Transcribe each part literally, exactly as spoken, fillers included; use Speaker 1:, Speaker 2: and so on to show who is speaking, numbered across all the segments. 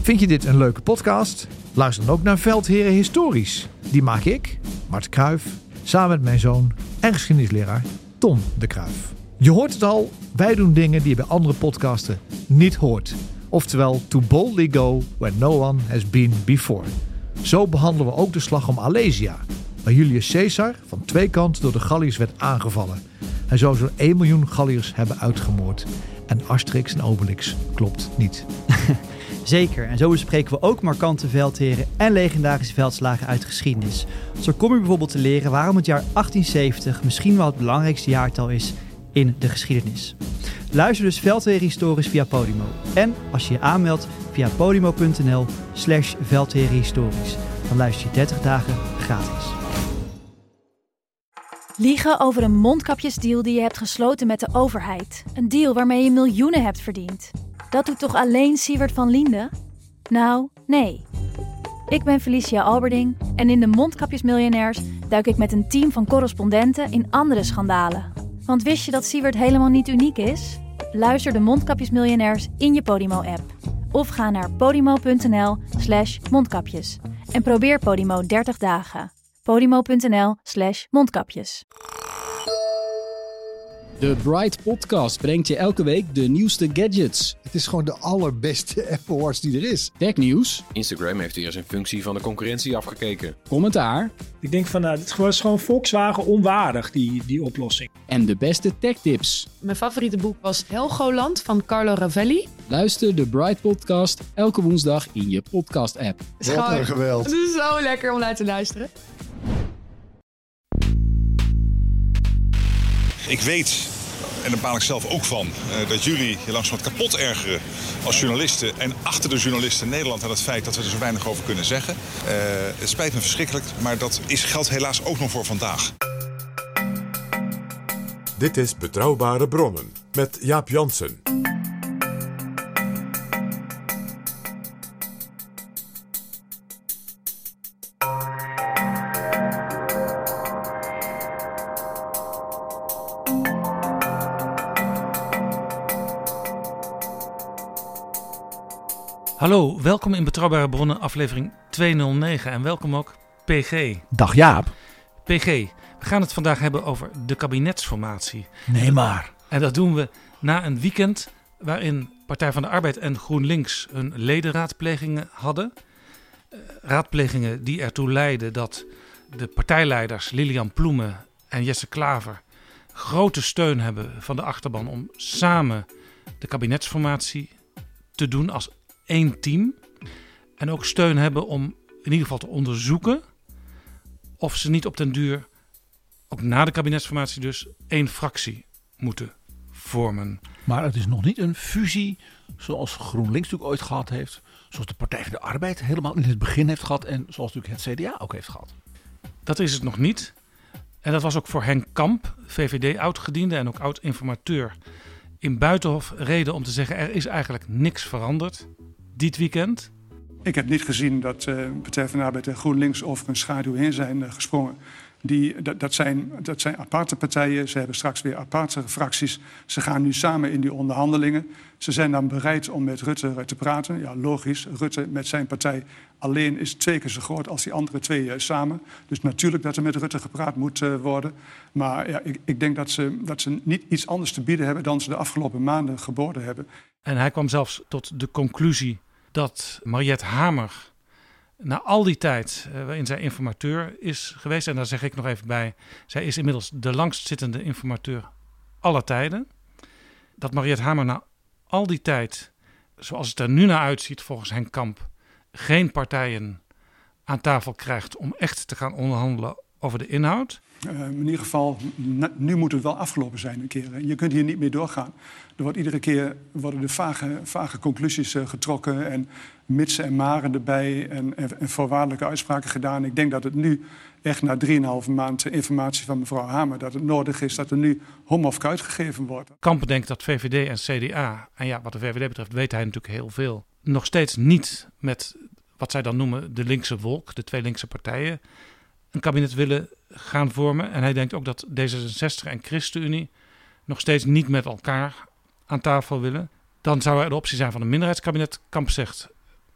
Speaker 1: Vind je dit een leuke podcast? Luister dan ook naar Veldheren Historisch. Die maak ik, Mart Kruijf, samen met mijn zoon en geschiedenisleraar Tom de Kruijf. Je hoort het al, wij doen dingen die je bij andere podcasten niet hoort. Oftewel, to boldly go where no one has been before. Zo behandelen we ook de slag om Alesia, waar Julius Caesar van twee kanten door de Galliërs werd aangevallen. Hij zou zo'n één miljoen Galliërs hebben uitgemoord. En Asterix en Obelix klopt niet.
Speaker 2: Zeker, en zo bespreken we ook markante veldheren en legendarische veldslagen uit geschiedenis. Zo kom je bijvoorbeeld te leren waarom het jaar achttienzeventig misschien wel het belangrijkste jaartal is in de geschiedenis. Luister dus Veldheren Historisch via Podimo. En als je je aanmeldt via podimo.nl slash veldherenhistorisch. Dan luister je dertig dagen gratis.
Speaker 3: Liegen over een mondkapjesdeal die je hebt gesloten met de overheid. Een deal waarmee je miljoenen hebt verdiend. Dat doet toch alleen Siewert van Liende? Nou, nee. Ik ben Felicia Alberding en in de Mondkapjesmiljonairs duik ik met een team van correspondenten in andere schandalen. Want wist je dat Siewert helemaal niet uniek is? Luister de Mondkapjesmiljonairs in je Podimo-app. Of ga naar podimo.nl slash mondkapjes. En probeer Podimo dertig dagen. Podimo.nl slash mondkapjes.
Speaker 4: De Bright Podcast brengt je elke week de nieuwste gadgets.
Speaker 5: Het is gewoon de allerbeste Apple Watch die er is.
Speaker 4: Technieuws.
Speaker 6: Instagram heeft weer zijn functie van de concurrentie afgekeken.
Speaker 4: Commentaar.
Speaker 7: Ik denk van, nou, dit is gewoon Volkswagen onwaardig, die, die oplossing.
Speaker 4: En de beste techtips.
Speaker 8: Mijn favoriete boek was Helgoland van Carlo Ravelli.
Speaker 4: Luister de Bright Podcast elke woensdag in je podcast-app.
Speaker 5: Wat een geweld.
Speaker 8: Het is zo lekker om naar te luisteren.
Speaker 9: Ik weet, en daar baal ik zelf ook van, uh, dat jullie je langzamerhand kapot ergeren als journalisten en achter de journalisten in Nederland aan het feit dat we er zo weinig over kunnen zeggen. Uh, het spijt me verschrikkelijk, maar dat is, geldt helaas ook nog voor vandaag.
Speaker 10: Dit is Betrouwbare Bronnen met Jaap Jansen.
Speaker 11: Hallo, welkom in Betrouwbare Bronnen aflevering tweehonderdnegen en welkom ook P G.
Speaker 1: Dag Jaap.
Speaker 11: P G, we gaan het vandaag hebben over de kabinetsformatie.
Speaker 1: Nee maar.
Speaker 11: En dat doen we na een weekend waarin Partij van de Arbeid en GroenLinks hun ledenraadplegingen hadden. Uh, raadplegingen die ertoe leidden dat de partijleiders Lilian Ploemen en Jesse Klaver grote steun hebben van de achterban om samen de kabinetsformatie te doen als één team. En ook steun hebben om in ieder geval te onderzoeken of ze niet op den duur, ook na de kabinetsformatie dus, één fractie moeten vormen.
Speaker 1: Maar het is nog niet een fusie zoals GroenLinks natuurlijk ooit gehad heeft. Zoals de Partij van de Arbeid helemaal in het begin heeft gehad. En zoals natuurlijk het C D A ook heeft gehad.
Speaker 11: Dat is het nog niet. En dat was ook voor Henk Kamp, V V D oud-gediende en ook oud-informateur, in Buitenhof reden om te zeggen er is eigenlijk niks veranderd dit weekend.
Speaker 12: Ik heb niet gezien dat uh, Partij van de Arbeid en GroenLinks over een schaduw heen zijn uh, gesprongen. Die, dat, dat, zijn, dat zijn aparte partijen. Ze hebben straks weer aparte fracties. Ze gaan nu samen in die onderhandelingen. Ze zijn dan bereid om met Rutte te praten. Ja, logisch. Rutte met zijn partij alleen is twee keer zo groot als die andere twee uh, samen. Dus natuurlijk dat er met Rutte gepraat moet uh, worden. Maar ja, ik, ik denk dat ze, dat ze niet iets anders te bieden hebben dan ze de afgelopen maanden geboden hebben.
Speaker 11: En hij kwam zelfs tot de conclusie dat Mariette Hamer na al die tijd uh, waarin zij informateur is geweest, en daar zeg ik nog even bij, zij is inmiddels de langstzittende informateur aller tijden, dat Mariette Hamer na al die tijd, zoals het er nu naar uitziet volgens Henk Kamp, geen partijen aan tafel krijgt om echt te gaan onderhandelen over de inhoud.
Speaker 12: Uh, in ieder geval, nu moet het wel afgelopen zijn een keer. Je kunt hier niet meer doorgaan. Er wordt iedere keer worden er vage, vage conclusies uh, getrokken en mitsen en maren erbij en, en, en voorwaardelijke uitspraken gedaan. Ik denk dat het nu echt na drieënhalve maand informatie van mevrouw Hamer, dat het nodig is dat er nu hom of kuit gegeven wordt.
Speaker 11: Kamp denkt dat V V D en C D A, en ja, wat de V V D betreft weet hij natuurlijk heel veel, nog steeds niet met wat zij dan noemen de linkse wolk, de twee linkse partijen, een kabinet willen gaan vormen. En hij denkt ook dat D zesenzestig en ChristenUnie nog steeds niet met elkaar aan tafel willen. Dan zou er de optie zijn van een minderheidskabinet. Kamp zegt,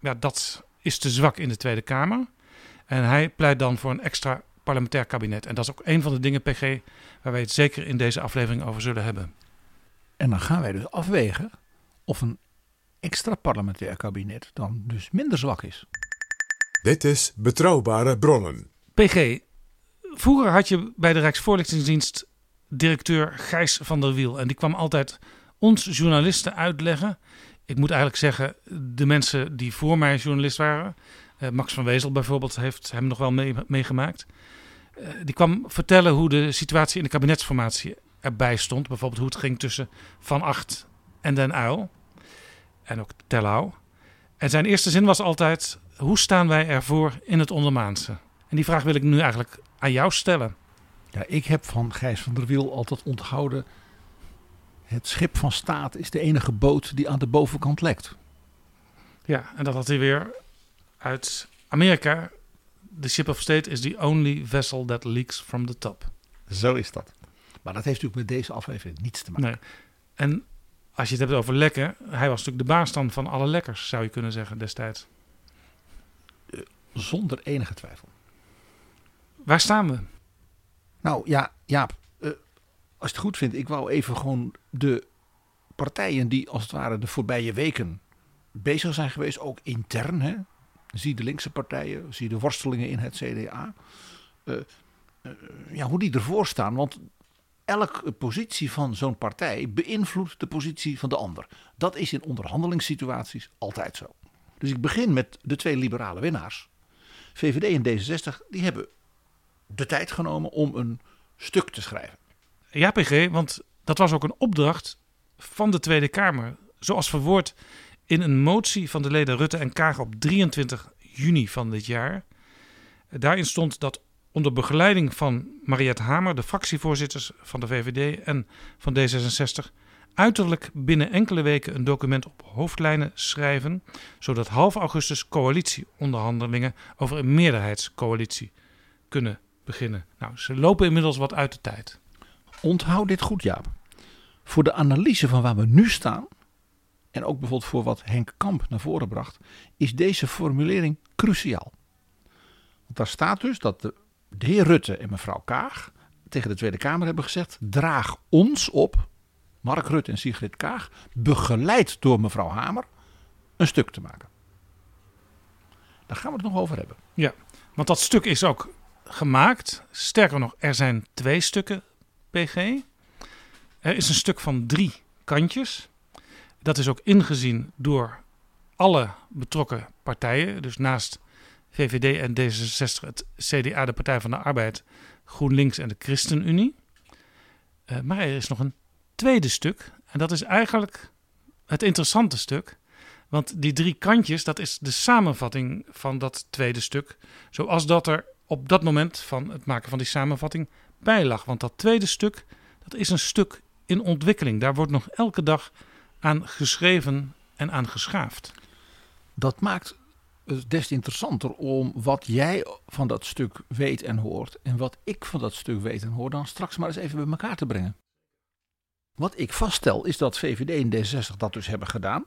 Speaker 11: ja, dat is te zwak in de Tweede Kamer. En hij pleit dan voor een extra parlementair kabinet. En dat is ook een van de dingen, P G, waar wij het zeker in deze aflevering over zullen hebben.
Speaker 1: En dan gaan wij dus afwegen of een extra parlementair kabinet dan dus minder zwak is.
Speaker 10: Dit is Betrouwbare Bronnen.
Speaker 11: P G, vroeger had je bij de Rijksvoorlichtingsdienst directeur Gijs van der Wiel. En die kwam altijd ons journalisten uitleggen. Ik moet eigenlijk zeggen, de mensen die voor mij journalist waren. Uh, Max van Wezel bijvoorbeeld heeft hem nog wel mee, meegemaakt. Uh, die kwam vertellen hoe de situatie in de kabinetsformatie erbij stond. Bijvoorbeeld hoe het ging tussen Van Agt en Den Uyl. En ook Terlouw. En zijn eerste zin was altijd: hoe staan wij ervoor in het ondermaanse? En die vraag wil ik nu eigenlijk aan jou stellen.
Speaker 1: Ja, ik heb van Gijs van der Wiel altijd onthouden: het schip van staat is de enige boot die aan de bovenkant lekt.
Speaker 11: Ja, en dat had hij weer uit Amerika. The ship of state is the only vessel that leaks from the top.
Speaker 1: Zo is dat. Maar dat heeft natuurlijk met deze aflevering niets te maken.
Speaker 11: Nee. En als je het hebt over lekken, hij was natuurlijk de baas dan van alle lekkers, zou je kunnen zeggen destijds.
Speaker 1: Uh, zonder enige twijfel.
Speaker 11: Waar staan we?
Speaker 1: Nou ja, Jaap, uh, als je het goed vindt, ik wou even gewoon de partijen die als het ware de voorbije weken bezig zijn geweest, ook intern, hè. Zie de linkse partijen, zie de worstelingen in het C D A. Uh, uh, ja, hoe die ervoor staan, want elke positie van zo'n partij beïnvloedt de positie van de ander. Dat is in onderhandelingssituaties altijd zo. Dus ik begin met de twee liberale winnaars. V V D en D zesenzestig, die hebben de tijd genomen om een stuk te schrijven.
Speaker 11: Ja, P G, want dat was ook een opdracht van de Tweede Kamer. Zoals verwoord in een motie van de leden Rutte en Kaag op drieëntwintig juni van dit jaar. Daarin stond dat onder begeleiding van Mariette Hamer, de fractievoorzitters van de V V D en van D zesenzestig, uiterlijk binnen enkele weken een document op hoofdlijnen schrijven, zodat half augustus coalitieonderhandelingen over een meerderheidscoalitie kunnen beginnen. Nou, ze lopen inmiddels wat uit de tijd.
Speaker 1: Onthoud dit goed, Jaap. Voor de analyse van waar we nu staan, en ook bijvoorbeeld voor wat Henk Kamp naar voren bracht, is deze formulering cruciaal. Want daar staat dus dat de, de heer Rutte en mevrouw Kaag tegen de Tweede Kamer hebben gezegd: draag ons op, Mark Rutte en Sigrid Kaag, begeleid door mevrouw Hamer, een stuk te maken. Daar gaan we het nog over hebben.
Speaker 11: Ja, want dat stuk is ook gemaakt. Sterker nog, er zijn twee stukken, P G. Er is een stuk van drie kantjes. Dat is ook ingezien door alle betrokken partijen. Dus naast V V D en D zesenzestig, het C D A, de Partij van de Arbeid, GroenLinks en de ChristenUnie. Uh, maar er is nog een tweede stuk. En dat is eigenlijk het interessante stuk. Want die drie kantjes, dat is de samenvatting van dat tweede stuk. Zoals dat er op dat moment van het maken van die samenvatting bij lag. Want dat tweede stuk, dat is een stuk in ontwikkeling. Daar wordt nog elke dag aan geschreven en aan geschaafd.
Speaker 1: Dat maakt het des te interessanter om wat jij van dat stuk weet en hoort en wat ik van dat stuk weet en hoor dan straks maar eens even bij elkaar te brengen. Wat ik vaststel is dat V V D en D zesenzestig dat dus hebben gedaan.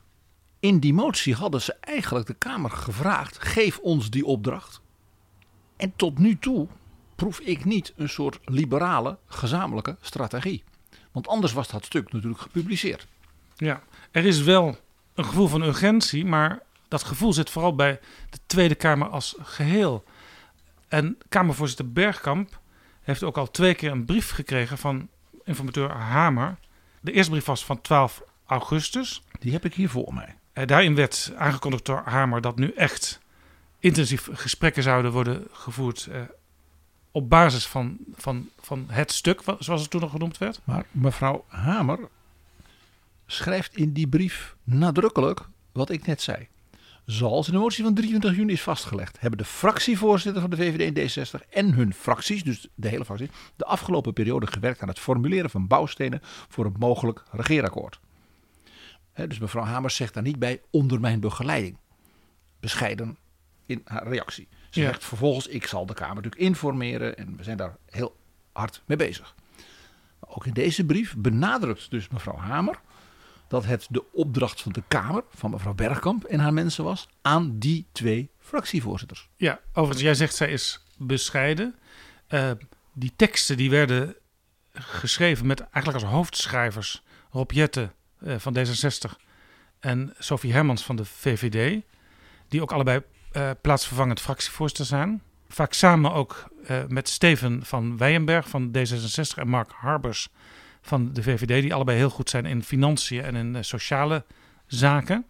Speaker 1: In die motie hadden ze eigenlijk de Kamer gevraagd: geef ons die opdracht. En tot nu toe proef ik niet een soort liberale gezamenlijke strategie. Want anders was dat stuk natuurlijk gepubliceerd.
Speaker 11: Ja, er is wel een gevoel van urgentie, maar dat gevoel zit vooral bij de Tweede Kamer als geheel. En Kamervoorzitter Bergkamp heeft ook al twee keer een brief gekregen van informateur Hamer. De eerste brief was van twaalf augustus.
Speaker 1: Die heb ik hier voor mij.
Speaker 11: En daarin werd aangekondigd door Hamer dat nu echt intensief gesprekken zouden worden gevoerd eh, op basis van, van, van het stuk, zoals het toen nog genoemd werd.
Speaker 1: Maar mevrouw Hamer schrijft in die brief nadrukkelijk wat ik net zei. Zoals in de motie van drieëntwintig juni is vastgelegd, hebben de fractievoorzitter van de V V D en D zesenzestig en hun fracties, dus de hele fractie, de afgelopen periode gewerkt aan het formuleren van bouwstenen voor een mogelijk regeerakkoord. He, dus mevrouw Hamer zegt daar niet bij onder mijn begeleiding. Bescheiden in haar reactie. Ze
Speaker 11: ja.
Speaker 1: zegt vervolgens: ik zal de Kamer natuurlijk informeren en we zijn daar heel hard mee bezig. Maar ook in deze brief benadrukt dus mevrouw Hamer
Speaker 13: dat het de opdracht van de Kamer, van mevrouw Bergkamp en haar mensen was, aan die twee fractievoorzitters.
Speaker 11: Ja, overigens, jij zegt zij is bescheiden. Uh, die teksten die werden geschreven met eigenlijk als hoofdschrijvers Rob Jetten uh, van D zesenzestig en Sophie Hermans van de V V D, die ook allebei uh, plaatsvervangend fractievoorzitter zijn. Vaak samen ook uh, met Steven van Weyenberg van D zesenzestig en Mark Harbers van de V V D, die allebei heel goed zijn in financiën en in uh, sociale zaken.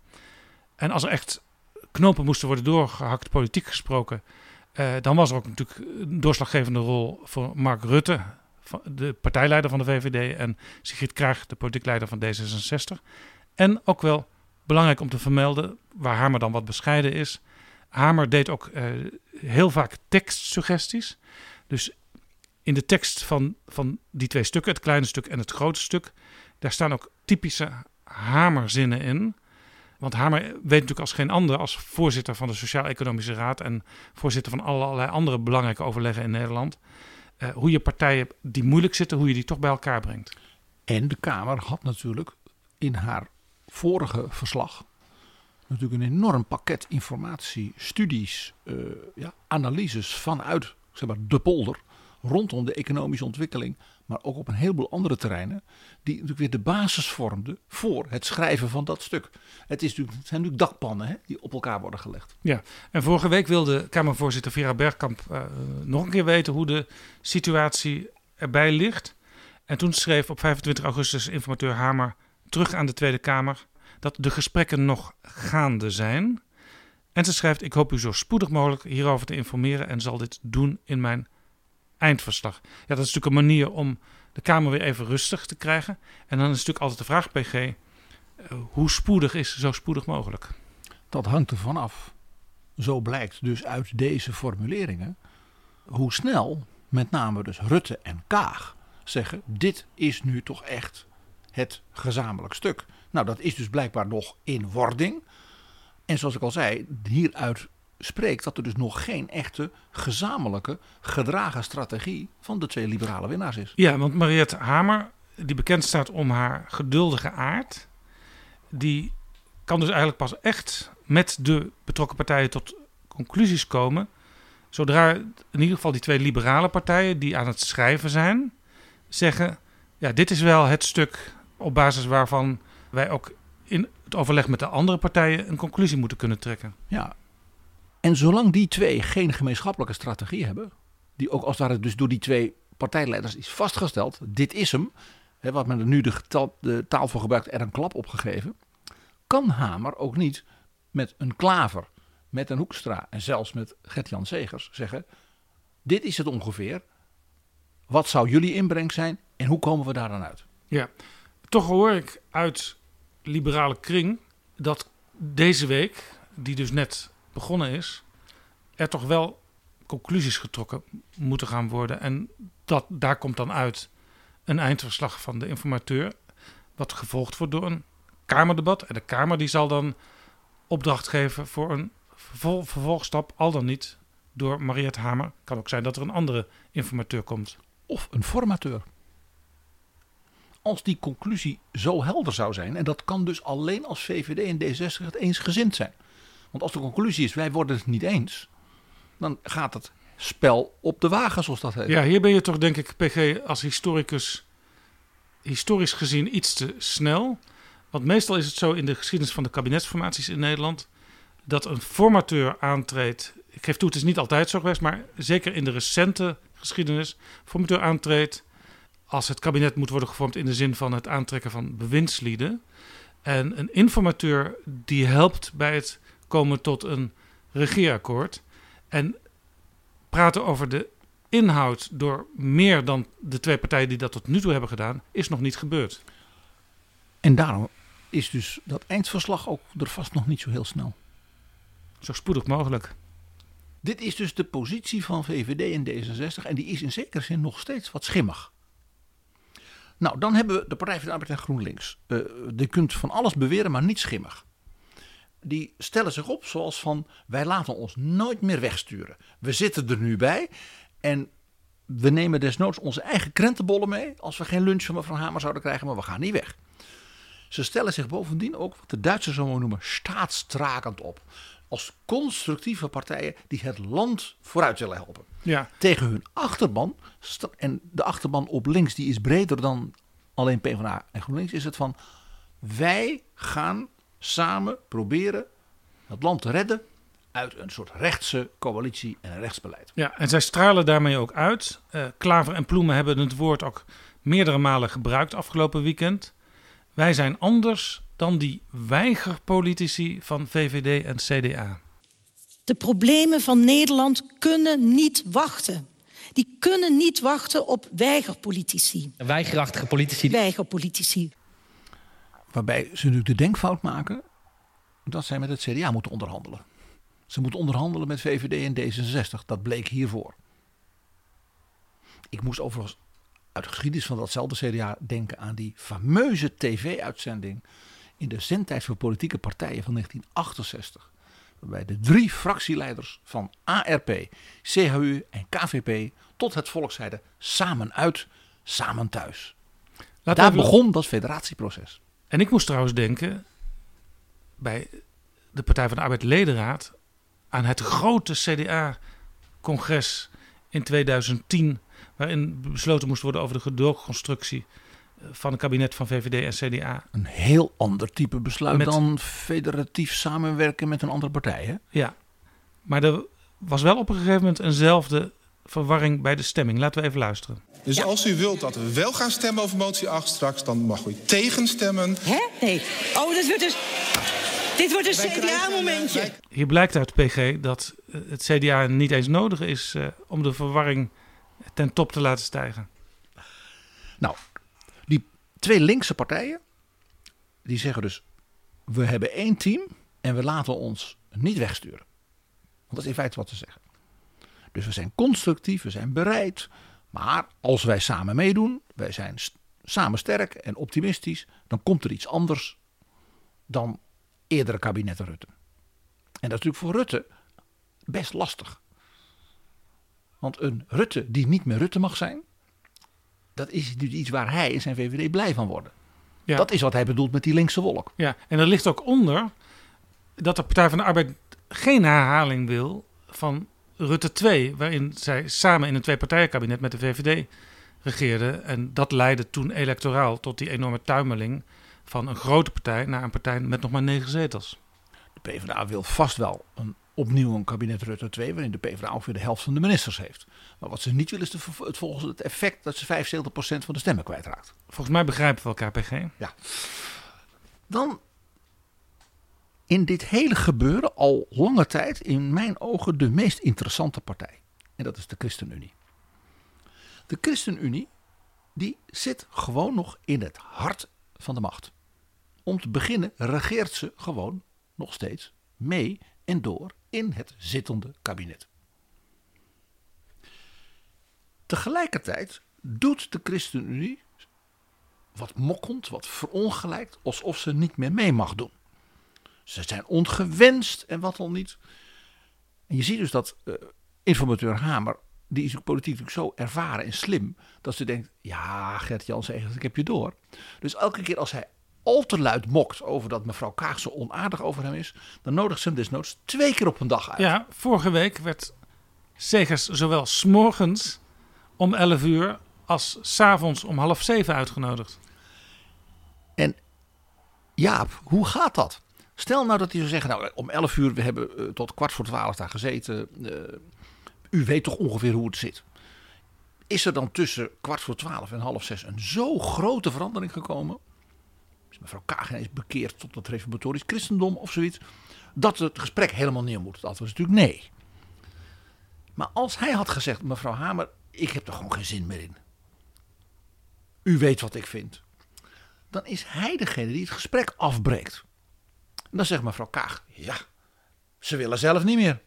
Speaker 11: En als er echt knopen moesten worden doorgehakt, politiek gesproken, uh, dan was er ook natuurlijk een doorslaggevende rol voor Mark Rutte, de partijleider van de V V D, en Sigrid Kaag, de politiek leider van D zesenzestig. En ook wel belangrijk om te vermelden, waar Hamer dan wat bescheiden is, Hamer deed ook uh, heel vaak tekstsuggesties. Dus in de tekst van, van die twee stukken, het kleine stuk en het grote stuk, daar staan ook typische Hamerzinnen in. Want Hamer weet natuurlijk als geen ander, als voorzitter van de Sociaal-Economische Raad en voorzitter van allerlei andere belangrijke overleggen in Nederland, uh, hoe je partijen die moeilijk zitten, hoe je die toch bij elkaar brengt.
Speaker 13: En de Kamer had natuurlijk in haar vorige verslag natuurlijk een enorm pakket informatie, studies, uh, ja, analyses vanuit zeg maar, de polder rondom de economische ontwikkeling, maar ook op een heleboel andere terreinen, die natuurlijk weer de basis vormden voor het schrijven van dat stuk. Het, is natuurlijk, het zijn natuurlijk dakpannen hè, die op elkaar worden gelegd.
Speaker 11: Ja, en vorige week wilde Kamervoorzitter Vera Bergkamp uh, nog een keer weten hoe de situatie erbij ligt. En toen schreef op vijfentwintig augustus informateur Hamer terug aan de Tweede Kamer dat de gesprekken nog gaande zijn. En ze schrijft: ik hoop u zo spoedig mogelijk hierover te informeren en zal dit doen in mijn eindverslag. Ja, dat is natuurlijk een manier om de Kamer weer even rustig te krijgen. En dan is natuurlijk altijd de vraag, P G, uh, hoe spoedig is zo spoedig mogelijk?
Speaker 13: Dat hangt er vanaf. Zo blijkt dus uit deze formuleringen hoe snel met name dus Rutte en Kaag zeggen: dit is nu toch echt het gezamenlijk stuk. Nou, dat is dus blijkbaar nog in wording. En zoals ik al zei, hieruit spreekt dat er dus nog geen echte gezamenlijke gedragen strategie van de twee liberale winnaars is.
Speaker 11: Ja, want Mariette Hamer, die bekend staat om haar geduldige aard, die kan dus eigenlijk pas echt met de betrokken partijen tot conclusies komen zodra in ieder geval die twee liberale partijen die aan het schrijven zijn zeggen: ja, dit is wel het stuk op basis waarvan wij ook in het overleg met de andere partijen een conclusie moeten kunnen trekken.
Speaker 13: Ja, en zolang die twee geen gemeenschappelijke strategie hebben, die ook als het dus door die twee partijleiders is vastgesteld, dit is hem, hè, wat men er nu de, getal, de taal voor gebruikt, er een klap op gegeven, kan Hamer ook niet met een Klaver, met een Hoekstra en zelfs met Gert-Jan Segers zeggen: dit is het ongeveer, wat zou jullie inbreng zijn en hoe komen we daar dan uit?
Speaker 11: Ja, toch hoor ik uit liberale kring dat deze week, die dus net begonnen is, er toch wel conclusies getrokken moeten gaan worden. En dat, daar komt dan uit een eindverslag van de informateur, wat gevolgd wordt door een Kamerdebat. En de Kamer die zal dan opdracht geven voor een vervol- vervolgstap, al dan niet door Mariette Hamer. Kan ook zijn dat er een andere informateur komt.
Speaker 13: Of een formateur. Als die conclusie zo helder zou zijn, en dat kan dus alleen als V V D en D zesenzestig het eensgezind zijn. Want als de conclusie is: wij worden het niet eens, dan gaat het spel op de wagen, zoals dat heet.
Speaker 11: Ja, hier ben je toch denk ik, P G, als historicus historisch gezien iets te snel. Want meestal is het zo in de geschiedenis van de kabinetsformaties in Nederland dat een formateur aantreedt. Ik geef toe, het is niet altijd zo geweest, maar zeker in de recente geschiedenis. Formateur aantreedt als het kabinet moet worden gevormd in de zin van het aantrekken van bewindslieden. En een informateur die helpt bij het komen tot een regeerakkoord. En praten over de inhoud door meer dan de twee partijen die dat tot nu toe hebben gedaan, is nog niet gebeurd.
Speaker 13: En daarom is dus dat eindverslag ook er vast nog niet zo heel snel.
Speaker 11: Zo spoedig mogelijk.
Speaker 13: Dit is dus de positie van V V D en D zesenzestig en die is in zekere zin nog steeds wat schimmig. Nou, dan hebben we de Partij van de Arbeid en GroenLinks. Uh, je kunt van alles beweren, maar niet schimmig. Die stellen zich op zoals van: wij laten ons nooit meer wegsturen. We zitten er nu bij en we nemen desnoods onze eigen krentenbollen mee als we geen lunch van mevrouw Hamer zouden krijgen, maar we gaan niet weg. Ze stellen zich bovendien ook, wat de Duitsers zo noemen, staatstrakend op. Als constructieve partijen die het land vooruit willen helpen.
Speaker 11: Ja.
Speaker 13: Tegen hun achterban, en de achterban op links die is breder dan alleen PvdA en GroenLinks, is het van wij gaan samen proberen het land te redden uit een soort rechtse coalitie en een rechtsbeleid.
Speaker 11: Ja, en zij stralen daarmee ook uit. Uh, Klaver en Ploemen hebben het woord ook meerdere malen gebruikt afgelopen weekend. Wij zijn anders dan die weigerpolitici van V V D en C D A.
Speaker 14: De problemen van Nederland kunnen niet wachten. Die kunnen niet wachten op weigerpolitici.
Speaker 15: Weigerachtige politici.
Speaker 14: Weigerpolitici.
Speaker 13: Waarbij ze natuurlijk de denkfout maken dat zij met het C D A moeten onderhandelen. Ze moeten onderhandelen met V V D en D zesenzestig. Dat bleek hiervoor. Ik moest overigens uit de geschiedenis van datzelfde C D A denken aan die fameuze tv-uitzending in de zendtijd voor politieke partijen van negentien achtenzestig. Waarbij de drie fractieleiders van A R P, C H U en K V P tot het volk zeiden samen uit, samen thuis. Laten Daar begon we... dat federatieproces.
Speaker 11: En ik moest trouwens denken bij de Partij van de Arbeid ledenraad aan het grote C D A-congres in tweeduizend tien, waarin besloten moest worden over de gedoogconstructie van het kabinet van V V D en C D A.
Speaker 13: Een heel ander type besluit
Speaker 11: met,
Speaker 13: dan federatief samenwerken met een andere partij, hè?
Speaker 11: Ja, maar er was wel op een gegeven moment eenzelfde verwarring bij de stemming. Laten we even luisteren.
Speaker 16: Dus ja. Als u wilt dat we wel gaan stemmen over motie acht straks, dan mag u tegenstemmen.
Speaker 14: Hè? Nee. Oh, dat wordt dus... Dit wordt een C D A-momentje.
Speaker 11: Hier blijkt uit P G dat het C D A niet eens nodig is uh, om de verwarring ten top te laten stijgen.
Speaker 13: Nou, die twee linkse partijen, die zeggen dus, we hebben één team en we laten ons niet wegsturen. Want dat is in feite wat ze zeggen. Dus we zijn constructief, we zijn bereid. Maar als wij samen meedoen, wij zijn st- samen sterk en optimistisch, dan komt er iets anders dan eerdere kabinetten Rutte. En dat is natuurlijk voor Rutte best lastig. Want een Rutte die niet meer Rutte mag zijn, dat is iets waar hij en zijn V V D blij van worden. Ja. Dat is wat hij bedoelt met die linkse wolk.
Speaker 11: Ja, en er ligt ook onder dat de Partij van de Arbeid geen herhaling wil van Rutte twee, waarin zij samen in een tweepartijenkabinet met de V V D regeerden. En dat leidde toen electoraal tot die enorme tuimeling van een grote partij naar een partij met nog maar negen zetels.
Speaker 13: De PvdA wil vast wel een, opnieuw een kabinet Rutte twee, waarin de PvdA ongeveer de helft van de ministers heeft. Maar wat ze niet willen is de, het, volgens het effect dat ze vijfenzeventig procent van de stemmen kwijtraakt.
Speaker 11: Volgens mij begrijpen we elkaar, P G.
Speaker 13: Ja. Dan in dit hele gebeuren al lange tijd in mijn ogen de meest interessante partij. En dat is de ChristenUnie. De ChristenUnie die zit gewoon nog in het hart van de macht. Om te beginnen regeert ze gewoon nog steeds mee en door in het zittende kabinet. Tegelijkertijd doet de ChristenUnie wat mokkend, wat verongelijkt, alsof ze niet meer mee mag doen. Ze zijn ongewenst en wat al niet. En je ziet dus dat uh, informateur Hamer, die is ook politiek natuurlijk zo ervaren en slim, dat ze denkt, ja Gert-Jan zegt, ik heb je door. Dus elke keer als hij al te luid mokt over dat mevrouw Kaag zo onaardig over hem is, dan nodigt ze hem desnoods twee keer op een dag uit.
Speaker 11: Ja, vorige week werd Segers zowel 's morgens om elf uur als 's avonds om half zeven uitgenodigd.
Speaker 13: En Jaap, hoe gaat dat? Stel nou dat hij zou zeggen, nou om elf uur, we hebben uh, tot kwart voor twaalf daar gezeten. Uh, u weet toch ongeveer hoe het zit. Is er dan tussen kwart voor twaalf en half zes een zo grote verandering gekomen? Is mevrouw Kaag ineens bekeerd tot het reformatorisch christendom of zoiets? Dat het gesprek helemaal neer moet. Dat was natuurlijk nee. Maar als hij had gezegd, mevrouw Hamer, ik heb er gewoon geen zin meer in. U weet wat ik vind. Dan is hij degene die het gesprek afbreekt. En dan zegt mevrouw Kaag, ja, ze willen zelf niet meer.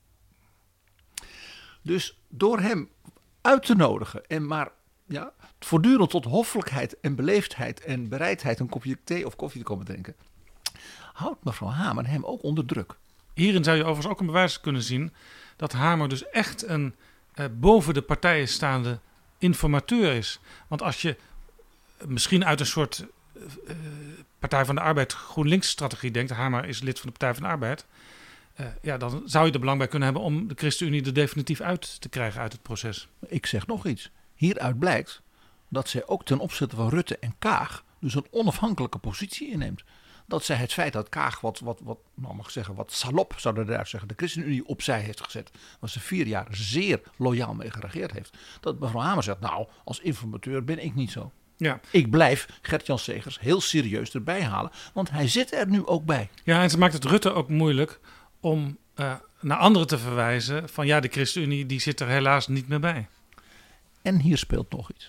Speaker 13: Dus door hem uit te nodigen en maar ja, voortdurend tot hoffelijkheid en beleefdheid en bereidheid een kopje thee of koffie te komen drinken, houdt mevrouw Hamer hem ook onder druk.
Speaker 11: Hierin zou je overigens ook een bewijs kunnen zien dat Hamer dus echt een eh, boven de partijen staande informateur is. Want als je misschien uit een soort uh, Partij van de Arbeid GroenLinks strategie denkt, Hamer is lid van de Partij van de Arbeid, uh, ja, dan zou je er belang bij kunnen hebben om de ChristenUnie er definitief uit te krijgen uit het proces.
Speaker 13: Ik zeg nog iets. Hieruit blijkt dat zij ook ten opzichte van Rutte en Kaag dus een onafhankelijke positie inneemt. Dat zij het feit dat Kaag wat, wat, wat nou mag ik zeggen, wat salop zouden daar zeggen, de ChristenUnie opzij heeft gezet, waar ze vier jaar zeer loyaal mee geregeerd heeft. Dat mevrouw Hamer zegt, nou, als informateur ben ik niet zo.
Speaker 11: Ja.
Speaker 13: Ik blijf Gert-Jan Segers heel serieus erbij halen, want hij zit er nu ook bij.
Speaker 11: Ja, en ze maakt het Rutte ook moeilijk om uh, naar anderen te verwijzen van ja, de ChristenUnie die zit er helaas niet meer bij.
Speaker 13: En hier speelt nog iets.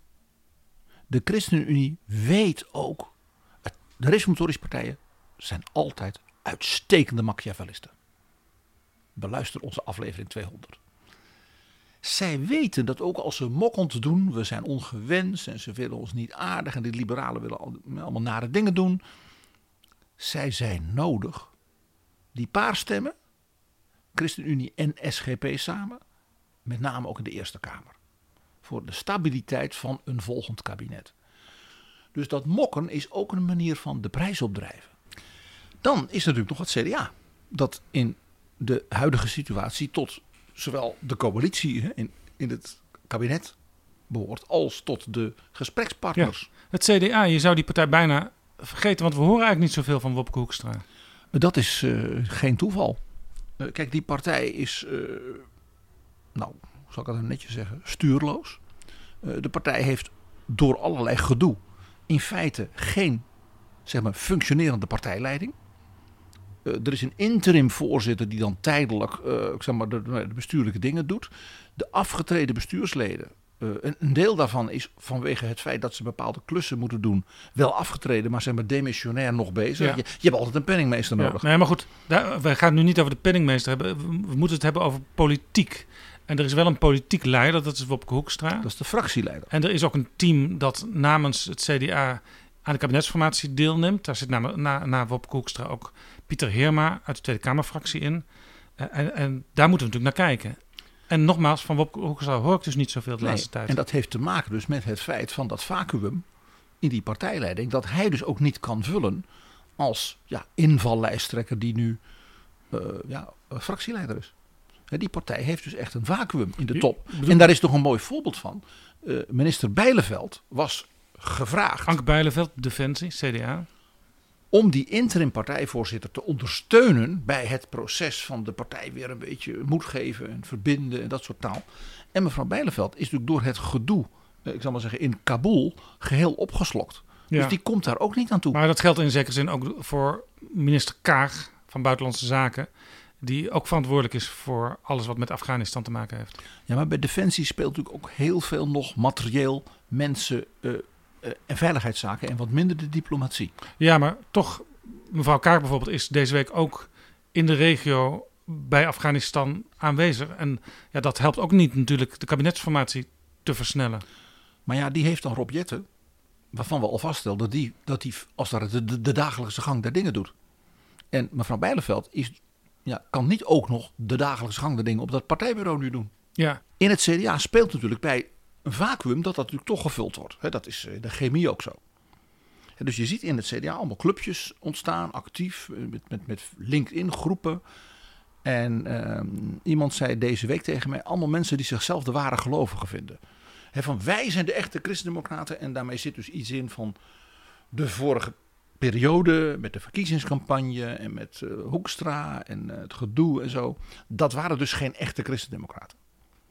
Speaker 13: De ChristenUnie weet ook, de reformatorische partijen zijn altijd uitstekende Machiavellisten. Beluister onze aflevering tweehonderd. Zij weten dat ook als ze mokkend doen, we zijn ongewenst en ze willen ons niet aardig en die liberalen willen allemaal nare dingen doen. Zij zijn nodig. Die paar stemmen, ChristenUnie en S G P samen, met name ook in de Eerste Kamer. Voor de stabiliteit van een volgend kabinet. Dus dat mokken is ook een manier van de prijs opdrijven. Dan is er natuurlijk nog het C D A. Dat in de huidige situatie tot zowel de coalitie in, in het kabinet behoort als tot de gesprekspartners.
Speaker 11: Ja, het C D A, je zou die partij bijna vergeten, want we horen eigenlijk niet zoveel van Wopke Hoekstra.
Speaker 13: Dat is uh, geen toeval. Uh, kijk, die partij is, uh, nou, hoe zal ik dat nou netjes zeggen, stuurloos. Uh, de partij heeft door allerlei gedoe in feite geen, zeg maar, functionerende partijleiding. Uh, er is een interim voorzitter die dan tijdelijk uh, zeg maar, de, de bestuurlijke dingen doet. De afgetreden bestuursleden, uh, een, een deel daarvan is vanwege het feit dat ze bepaalde klussen moeten doen, wel afgetreden, maar zeg maar demissionair nog bezig.
Speaker 11: Ja.
Speaker 13: Je, je hebt altijd een penningmeester nodig.
Speaker 11: Ja, nee, maar goed, daar, we gaan het nu niet over de penningmeester hebben. We, we moeten het hebben over politiek. En er is wel een politiek leider, dat is Wopke Hoekstra.
Speaker 13: Dat is de fractieleider.
Speaker 11: En er is ook een team dat namens het C D A aan de kabinetsformatie deelneemt. Daar zit na, na, na Wopke Hoekstra ook Pieter Heerma uit de Tweede Kamerfractie in. Uh, en, en daar moeten we natuurlijk naar kijken. En nogmaals, van Wopke Hoekstra hoor ik dus niet zoveel de
Speaker 13: nee,
Speaker 11: laatste tijd.
Speaker 13: En dat heeft te maken dus met het feit van dat vacuüm in die partijleiding. Dat hij dus ook niet kan vullen als ja, invallijsttrekker die nu uh, ja, fractieleider is. Die partij heeft dus echt een vacuüm in de top. En daar is toch een mooi voorbeeld van. Uh, minister Bijleveld was gevraagd.
Speaker 11: Anke Bijleveld, Defensie, C D A.
Speaker 13: Om die interim partijvoorzitter te ondersteunen bij het proces van de partij weer een beetje moed geven en verbinden en dat soort taal. En mevrouw Bijleveld is natuurlijk door het gedoe, uh, ik zal maar zeggen, in Kabul geheel opgeslokt. Ja. Dus die komt daar ook niet aan toe.
Speaker 11: Maar dat geldt in zekere zin ook voor minister Kaag van Buitenlandse Zaken, die ook verantwoordelijk is voor alles wat met Afghanistan te maken heeft.
Speaker 13: Ja, maar bij Defensie speelt natuurlijk ook heel veel nog materieel, mensen uh, uh, en veiligheidszaken en wat minder de diplomatie.
Speaker 11: Ja, maar toch, mevrouw Kaag bijvoorbeeld is deze week ook in de regio bij Afghanistan aanwezig. En ja, dat helpt ook niet natuurlijk de kabinetsformatie te versnellen.
Speaker 13: Maar ja, die heeft dan Rob Jetten, waarvan we al vaststelden dat die, dat die als daar de, de, de dagelijkse gang der dingen doet. En mevrouw Bijleveld is... Ja, kan niet ook nog de dagelijkse gang de dingen op dat partijbureau nu doen.
Speaker 11: Ja.
Speaker 13: In het C D A speelt natuurlijk bij een vacuüm dat dat natuurlijk toch gevuld wordt. He, dat is in de chemie ook zo. He, dus je ziet in het C D A allemaal clubjes ontstaan, actief, met, met, met LinkedIn groepen. En um, iemand zei deze week tegen mij, allemaal mensen die zichzelf de ware gelovigen vinden. He, van wij zijn de echte christendemocraten en daarmee zit dus iets in van de vorige periode met de verkiezingscampagne en met uh, Hoekstra en uh, het gedoe en zo. Dat waren dus geen echte christendemocraten.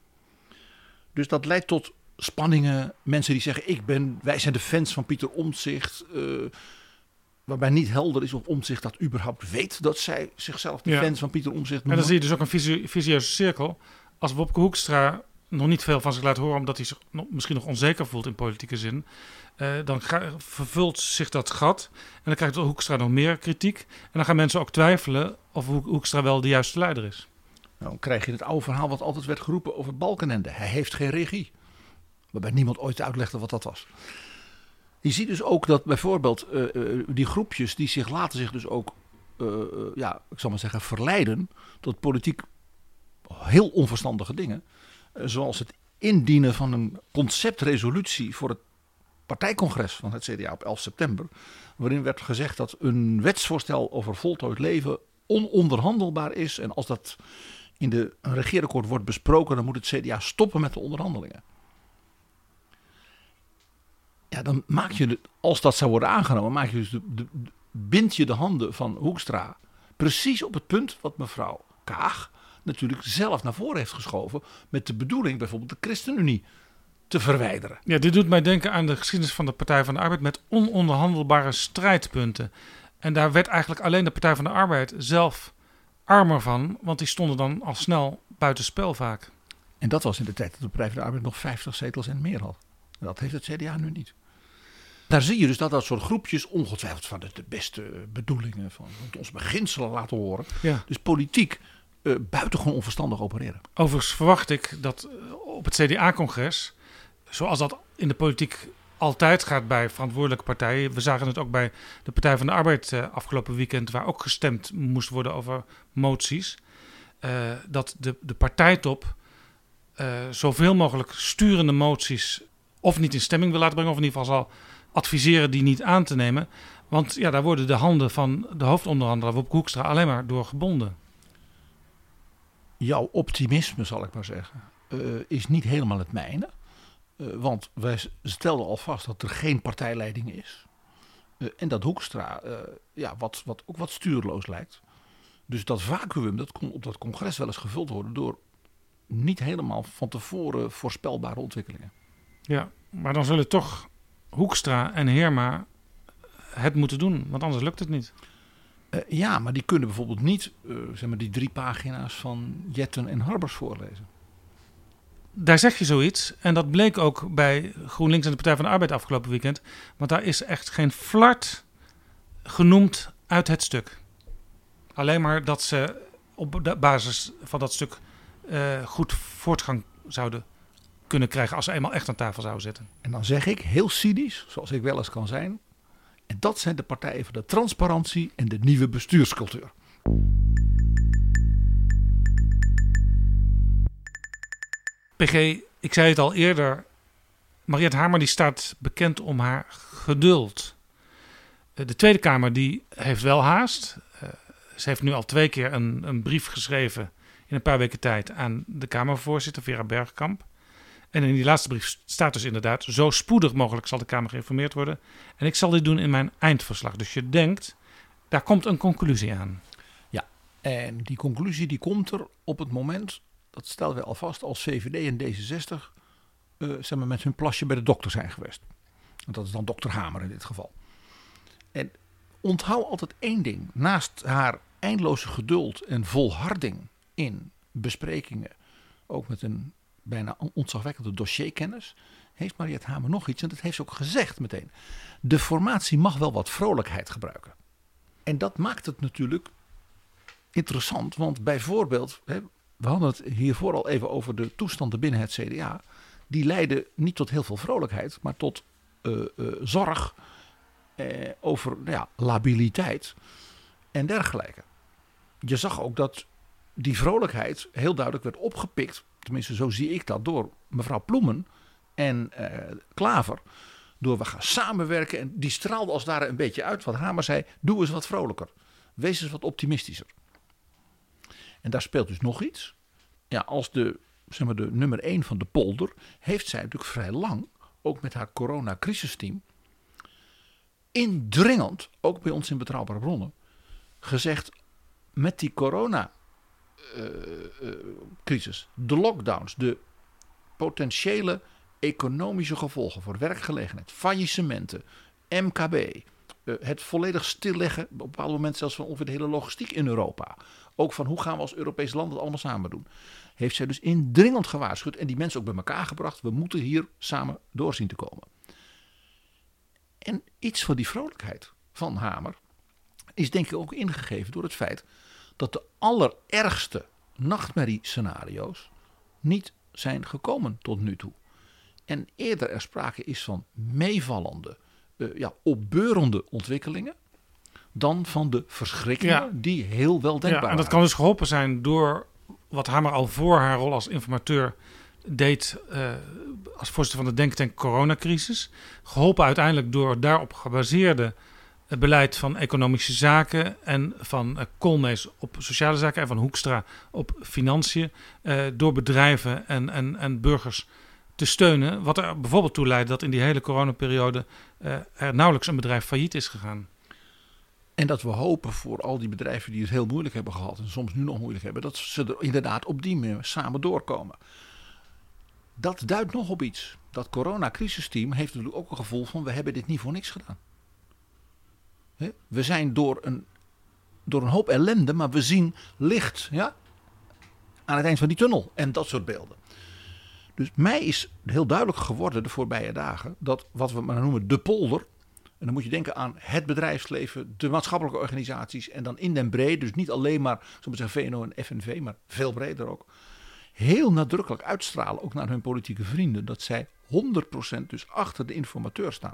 Speaker 13: Dus dat leidt tot spanningen. Mensen die zeggen, ik ben, wij zijn de fans van Pieter Omtzigt. Uh, waarbij niet helder is of Omtzigt dat überhaupt weet dat zij zichzelf de ja. fans van Pieter Omtzigt noemen.
Speaker 11: En dan zie je dus ook een visie, visieuze cirkel. Als Wopke Hoekstra nog niet veel van zich laat horen, omdat hij zich nog, misschien nog onzeker voelt in politieke zin, Uh, dan ga, vervult zich dat gat en dan krijgt Hoekstra nog meer kritiek. En dan gaan mensen ook twijfelen of Hoekstra wel de juiste leider is.
Speaker 13: Nou, dan krijg je het oude verhaal wat altijd werd geroepen over Balkenende. Hij heeft geen regie. Waarbij niemand ooit uitlegde wat dat was. Je ziet dus ook dat bijvoorbeeld uh, uh, die groepjes die zich laten zich dus ook, uh, uh, ja, ik zal maar zeggen, verleiden tot politiek heel onverstandige dingen. Uh, zoals het indienen van een conceptresolutie voor het partijcongres van het C D A op elf september. Waarin werd gezegd dat een wetsvoorstel over voltooid leven ononderhandelbaar is. En als dat in de, een regeerakkoord wordt besproken, dan moet het C D A stoppen met de onderhandelingen. Ja, dan maak je, de, als dat zou worden aangenomen, maak je dus de, de, de, bind je de handen van Hoekstra precies op het punt wat mevrouw Kaag natuurlijk zelf naar voren heeft geschoven met de bedoeling bijvoorbeeld de ChristenUnie te verwijderen.
Speaker 11: Ja, dit doet mij denken aan de geschiedenis van de Partij van de Arbeid met ononderhandelbare strijdpunten. En daar werd eigenlijk alleen de Partij van de Arbeid zelf armer van, want die stonden dan al snel buitenspel vaak.
Speaker 13: En dat was in de tijd dat de Partij van de Arbeid nog vijftig zetels en meer had. Dat heeft het C D A nu niet. Daar zie je dus dat dat soort groepjes ongetwijfeld van de, de beste bedoelingen van onze beginselen laten horen.
Speaker 11: Ja.
Speaker 13: Dus politiek uh, buitengewoon onverstandig opereren.
Speaker 11: Overigens verwacht ik dat op het C D A-congres, zoals dat in de politiek altijd gaat bij verantwoordelijke partijen. We zagen het ook bij de Partij van de Arbeid uh, afgelopen weekend, waar ook gestemd moest worden over moties. Uh, dat de, de partijtop uh, zoveel mogelijk sturende moties of niet in stemming wil laten brengen, of in ieder geval zal adviseren die niet aan te nemen. Want ja, daar worden de handen van de hoofdonderhandelaar Wopke Hoekstra alleen maar door gebonden.
Speaker 13: Jouw optimisme, zal ik maar zeggen, uh, is niet helemaal het mijne. Uh, want wij stelden al vast dat er geen partijleiding is. Uh, en dat Hoekstra uh, ja, wat, wat, ook wat stuurloos lijkt. Dus dat vacuüm, dat kon op dat congres wel eens gevuld worden door niet helemaal van tevoren voorspelbare ontwikkelingen.
Speaker 11: Ja, maar dan zullen toch Hoekstra en Heerma het moeten doen, want anders lukt het niet.
Speaker 13: Uh, ja, maar die kunnen bijvoorbeeld niet uh, zeg maar die drie pagina's van Jetten en Harbers voorlezen.
Speaker 11: Daar zeg je zoiets. En dat bleek ook bij GroenLinks en de Partij van de Arbeid afgelopen weekend. Want daar is echt geen flart genoemd uit het stuk. Alleen maar dat ze op de basis van dat stuk uh, goed voortgang zouden kunnen krijgen als ze eenmaal echt aan tafel zouden zitten.
Speaker 13: En dan zeg ik heel cynisch, zoals ik wel eens kan zijn. En dat zijn de partijen van de transparantie en de nieuwe bestuurscultuur.
Speaker 11: P G, ik zei het al eerder. Mariette Hamer die staat bekend om haar geduld. De Tweede Kamer die heeft wel haast. Uh, ze heeft nu al twee keer een, een brief geschreven in een paar weken tijd aan de Kamervoorzitter Vera Bergkamp. En in die laatste brief staat dus inderdaad: zo spoedig mogelijk zal de Kamer geïnformeerd worden. En ik zal dit doen in mijn eindverslag. Dus je denkt, daar komt een conclusie aan.
Speaker 13: Ja, en die conclusie die komt er op het moment, dat stellen we alvast, als V V D en D zesenzestig uh, zeg maar, met hun plasje bij de dokter zijn geweest. Want dat is dan dokter Hamer in dit geval. En onthoud altijd één ding. Naast haar eindeloze geduld en volharding in besprekingen, ook met een bijna ontzagwekkende dossierkennis, heeft Mariette Hamer nog iets. En dat heeft ze ook gezegd meteen. De formatie mag wel wat vrolijkheid gebruiken. En dat maakt het natuurlijk interessant. Want bijvoorbeeld, we hadden het hiervoor al even over de toestanden binnen het C D A. Die leiden niet tot heel veel vrolijkheid, maar tot uh, uh, zorg uh, over nou ja, labiliteit en dergelijke. Je zag ook dat die vrolijkheid heel duidelijk werd opgepikt. Tenminste, zo zie ik dat, door mevrouw Ploemen en uh, Klaver. Door we gaan samenwerken. En die straalde als het ware een beetje uit. Wat Hamer zei, doe eens wat vrolijker. Wees eens wat optimistischer. En daar speelt dus nog iets. Ja, als de, zeg maar, de nummer één van de polder heeft zij natuurlijk vrij lang, ook met haar coronacrisisteam, indringend, ook bij ons in Betrouwbare Bronnen, gezegd: met die corona Uh, uh, crisis, de lockdowns, de potentiële economische gevolgen voor werkgelegenheid, faillissementen, M K B, uh, het volledig stilleggen, op een bepaald moment zelfs van ongeveer de hele logistiek in Europa. Ook van hoe gaan we als Europees land het allemaal samen doen. Heeft zij dus indringend gewaarschuwd en die mensen ook bij elkaar gebracht. We moeten hier samen doorzien te komen. En iets van die vrolijkheid van Hamer is denk ik ook ingegeven door het feit dat de allerergste nachtmerriescenario's niet zijn gekomen tot nu toe. En eerder er sprake is van meevallende, uh, ja, opbeurende ontwikkelingen dan van de verschrikkingen ja. die heel wel denkbaar waren.
Speaker 11: Ja, en dat kan dus geholpen zijn door wat Hamer al voor haar rol als informateur deed uh, als voorzitter van de denktank coronacrisis. Geholpen uiteindelijk door daarop gebaseerde het beleid van economische zaken en van uh, Koolmees op sociale zaken en van Hoekstra op financiën. Uh, door bedrijven en, en, en burgers te steunen. Wat er bijvoorbeeld toe leidde dat in die hele coronaperiode uh, er nauwelijks een bedrijf failliet is gegaan.
Speaker 13: En dat we hopen voor al die bedrijven die het heel moeilijk hebben gehad en soms nu nog moeilijk hebben, dat ze er inderdaad op die manier samen doorkomen. Dat duidt nog op iets. Dat coronacrisisteam heeft natuurlijk ook een gevoel van we hebben dit niet voor niks gedaan. We zijn door een, door een hoop ellende, maar we zien licht, ja, aan het eind van die tunnel en dat soort beelden. Dus mij is heel duidelijk geworden de voorbije dagen dat wat we maar noemen de polder. En dan moet je denken aan het bedrijfsleven, de maatschappelijke organisaties en dan in den breed, dus niet alleen maar zoals V N O en F N V, maar veel breder ook. Heel nadrukkelijk uitstralen, ook naar hun politieke vrienden, dat zij honderd procent dus achter de informateur staan.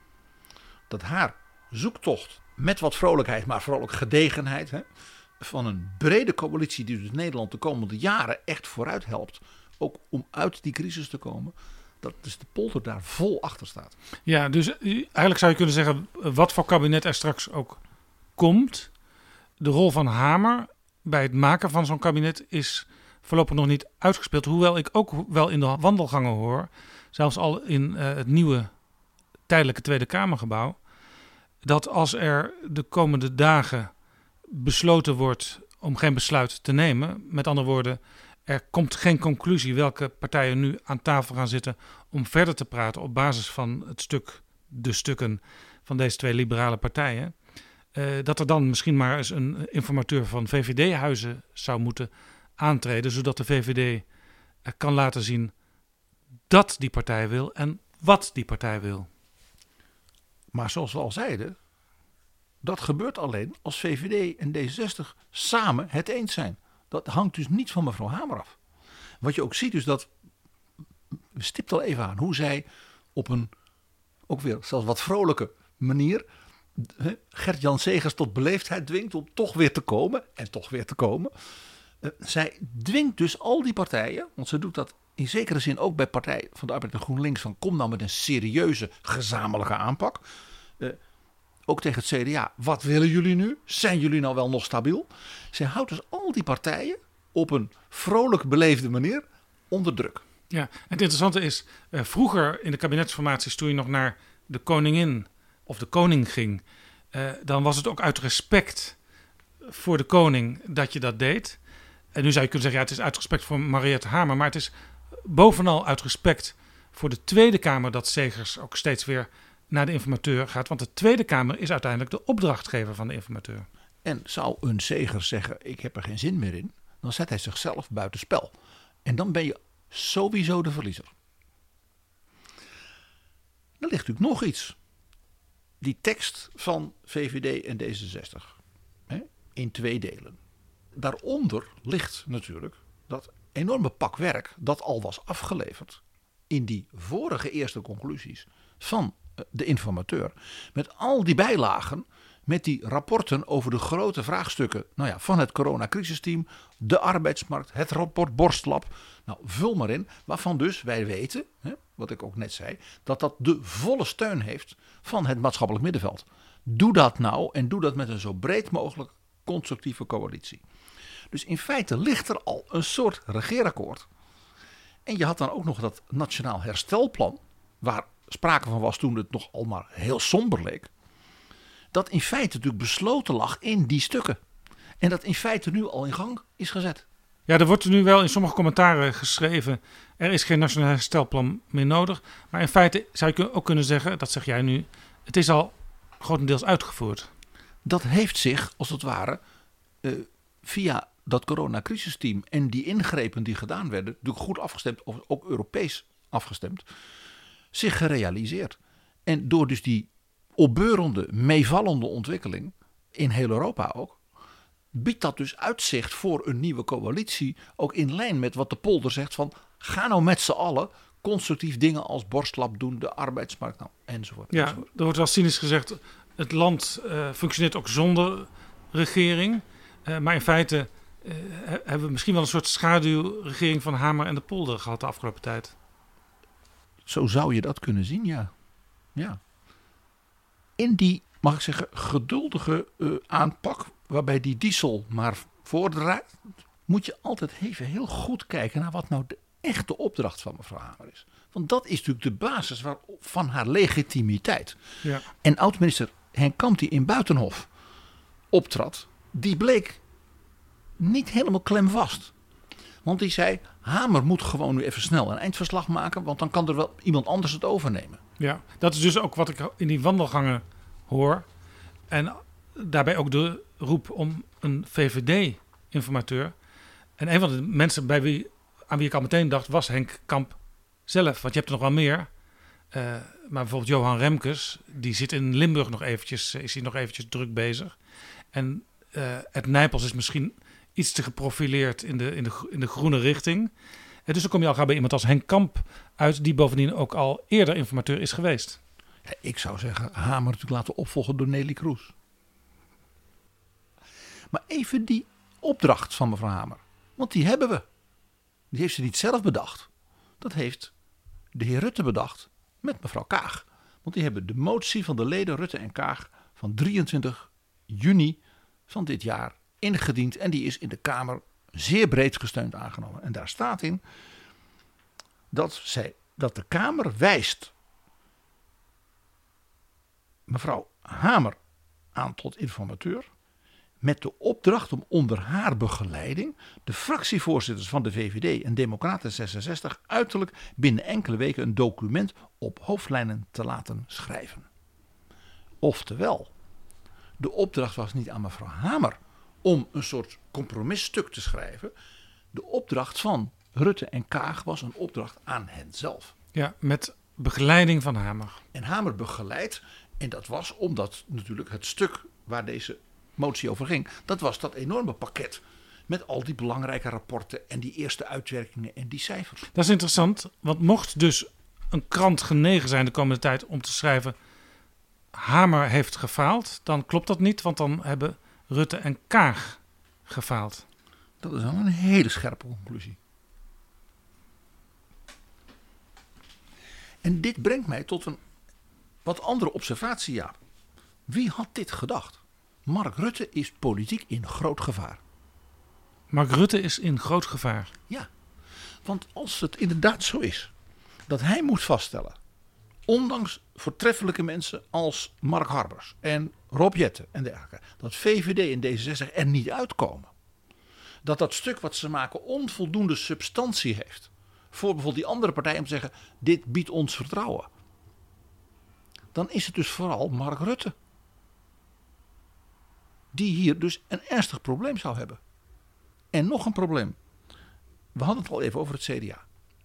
Speaker 13: Dat haar zoektocht met wat vrolijkheid, maar vooral ook gedegenheid, hè, van een brede coalitie die dus Nederland de komende jaren echt vooruit helpt, ook om uit die crisis te komen, dat dus de polder daar vol achter staat.
Speaker 11: Ja, dus eigenlijk zou je kunnen zeggen, wat voor kabinet er straks ook komt, de rol van Hamer bij het maken van zo'n kabinet is voorlopig nog niet uitgespeeld. Hoewel ik ook wel in de wandelgangen hoor, zelfs al in uh, het nieuwe tijdelijke Tweede Kamergebouw, dat als er de komende dagen besloten wordt om geen besluit te nemen, met andere woorden, er komt geen conclusie welke partijen nu aan tafel gaan zitten om verder te praten op basis van het stuk, de stukken van deze twee liberale partijen, uh, dat er dan misschien maar eens een informateur van V V D-huizen zou moeten aantreden, zodat de V V D uh, kan laten zien dat die partij wil en wat die partij wil.
Speaker 13: Maar zoals we al zeiden, dat gebeurt alleen als V V D en D zesenzestig samen het eens zijn. Dat hangt dus niet van mevrouw Hamer af. Wat je ook ziet is dat, we stipt al even aan, hoe zij op een, ook weer zelfs wat vrolijke manier, Gert-Jan Segers tot beleefdheid dwingt om toch weer te komen en toch weer te komen. Uh, zij dwingt dus al die partijen, want ze doet dat in zekere zin ook bij Partij van de Arbeid en GroenLinks, van kom nou met een serieuze gezamenlijke aanpak. Uh, Ook tegen het C D A. Wat willen jullie nu? Zijn jullie nou wel nog stabiel? Zij houdt dus al die partijen op een vrolijk beleefde manier onder druk.
Speaker 11: Ja, en het interessante is, uh, vroeger in de kabinetsformaties toen je nog naar de koningin of de koning ging, uh, dan was het ook uit respect voor de koning dat je dat deed. En nu zou je kunnen zeggen, ja, het is uit respect voor Mariette Hamer, maar het is bovenal uit respect voor de Tweede Kamer dat Segers ook steeds weer naar de informateur gaat. Want de Tweede Kamer is uiteindelijk de opdrachtgever van de informateur.
Speaker 13: En zou een Segers zeggen, ik heb er geen zin meer in, dan zet hij zichzelf buiten spel. En dan ben je sowieso de verliezer. Er ligt natuurlijk nog iets. Die tekst van V V D en D zesenzestig. Hè, in twee delen. Daaronder ligt natuurlijk dat enorme pak werk dat al was afgeleverd in die vorige eerste conclusies van de informateur. Met al die bijlagen, met die rapporten over de grote vraagstukken, nou ja, van het coronacrisisteam, de arbeidsmarkt, het rapport Borstlab. Nou, vul maar in, waarvan dus wij weten, hè, wat ik ook net zei, dat dat de volle steun heeft van het maatschappelijk middenveld. Doe dat nou en doe dat met een zo breed mogelijk constructieve coalitie. Dus in feite ligt er al een soort regeerakkoord. En je had dan ook nog dat Nationaal Herstelplan, waar sprake van was toen het nog al maar heel somber leek. Dat in feite natuurlijk besloten lag in die stukken. En dat in feite nu al in gang is gezet.
Speaker 11: Ja, er wordt nu wel in sommige commentaren geschreven, er is geen Nationaal Herstelplan meer nodig. Maar in feite zou je ook kunnen zeggen, dat zeg jij nu, het is al grotendeels uitgevoerd.
Speaker 13: Dat heeft zich, als het ware, uh, via dat coronacrisisteam en die ingrepen die gedaan werden, natuurlijk goed afgestemd, of ook Europees afgestemd, zich gerealiseerd. En door dus die opbeurende, meevallende ontwikkeling in heel Europa ook, biedt dat dus uitzicht voor een nieuwe coalitie, ook in lijn met wat de polder zegt van, ga nou met z'n allen constructief dingen als Borstlab doen, de arbeidsmarkt, nou, enzovoort.
Speaker 11: Ja,
Speaker 13: enzovoort.
Speaker 11: er wordt wel cynisch gezegd, het land uh, functioneert ook zonder regering, uh, maar in feite uh, hebben we misschien wel een soort schaduwregering van Hamer en de Polder gehad de afgelopen tijd.
Speaker 13: Zo zou je dat kunnen zien, ja. ja. In die, mag ik zeggen, geduldige uh, aanpak, waarbij die Diesel maar voordraait, moet je altijd even heel goed kijken naar wat nou de echte opdracht van mevrouw Hamer is. Want dat is natuurlijk de basis van haar legitimiteit.
Speaker 11: Ja.
Speaker 13: En oud-minister Henk Kamp, die in Buitenhof optrad, die bleek niet helemaal klemvast. Want die zei, Hamer moet gewoon nu even snel een eindverslag maken, want dan kan er wel iemand anders het overnemen.
Speaker 11: Ja, dat is dus ook wat ik in die wandelgangen hoor. En daarbij ook de roep om een V V D-informateur. En een van de mensen bij wie, aan wie ik al meteen dacht, was Henk Kamp zelf. Want je hebt er nog wel meer. Uh, maar bijvoorbeeld Johan Remkes, die zit in Limburg nog eventjes, is hij nog eventjes druk bezig. En uh, Ed Nijpels is misschien iets te geprofileerd in de, in de, in de groene richting. En dus dan kom je al gauw bij iemand als Henk Kamp uit, die bovendien ook al eerder informateur is geweest.
Speaker 13: Ja, ik zou zeggen, Hamer natuurlijk laten opvolgen door Nelly Kroes. Maar even die opdracht van mevrouw Hamer. Want die hebben we. Die heeft ze niet zelf bedacht. Dat heeft de heer Rutte bedacht met mevrouw Kaag. Want die hebben de motie van de leden Rutte en Kaag van drieëntwintig juni van dit jaar ingediend. En die is in de Kamer zeer breed gesteund aangenomen. En daar staat in dat, zij, dat de Kamer wijst mevrouw Hamer aan tot informateur, met de opdracht om onder haar begeleiding de fractievoorzitters van de V V D en Democraten zesenzestig uiterlijk binnen enkele weken een document op hoofdlijnen te laten schrijven. Oftewel, de opdracht was niet aan mevrouw Hamer om een soort compromisstuk te schrijven. De opdracht van Rutte en Kaag was een opdracht aan hen zelf.
Speaker 11: Ja, met begeleiding van Hamer.
Speaker 13: En Hamer begeleidt, en dat was omdat natuurlijk het stuk waar deze motie over ging, dat was dat enorme pakket met al die belangrijke rapporten en die eerste uitwerkingen en die cijfers.
Speaker 11: Dat is interessant, want mocht dus een krant genegen zijn de komende tijd om te schrijven Hamer heeft gefaald, dan klopt dat niet, want dan hebben Rutte en Kaag gefaald.
Speaker 13: Dat is wel een hele scherpe conclusie. En dit brengt mij tot een wat andere observatie, Jaap. Wie had dit gedacht? Mark Rutte is politiek in groot gevaar.
Speaker 11: Mark Rutte is in groot gevaar?
Speaker 13: Ja, want als het inderdaad zo is dat hij moet vaststellen, ondanks voortreffelijke mensen als Mark Harbers en Rob Jetten en dergelijke, dat V V D en D zesenzestig er niet uitkomen. Dat dat stuk wat ze maken onvoldoende substantie heeft voor bijvoorbeeld die andere partij om te zeggen, dit biedt ons vertrouwen. Dan is het dus vooral Mark Rutte die hier dus een ernstig probleem zou hebben. En nog een probleem. We hadden het al even over het C D A.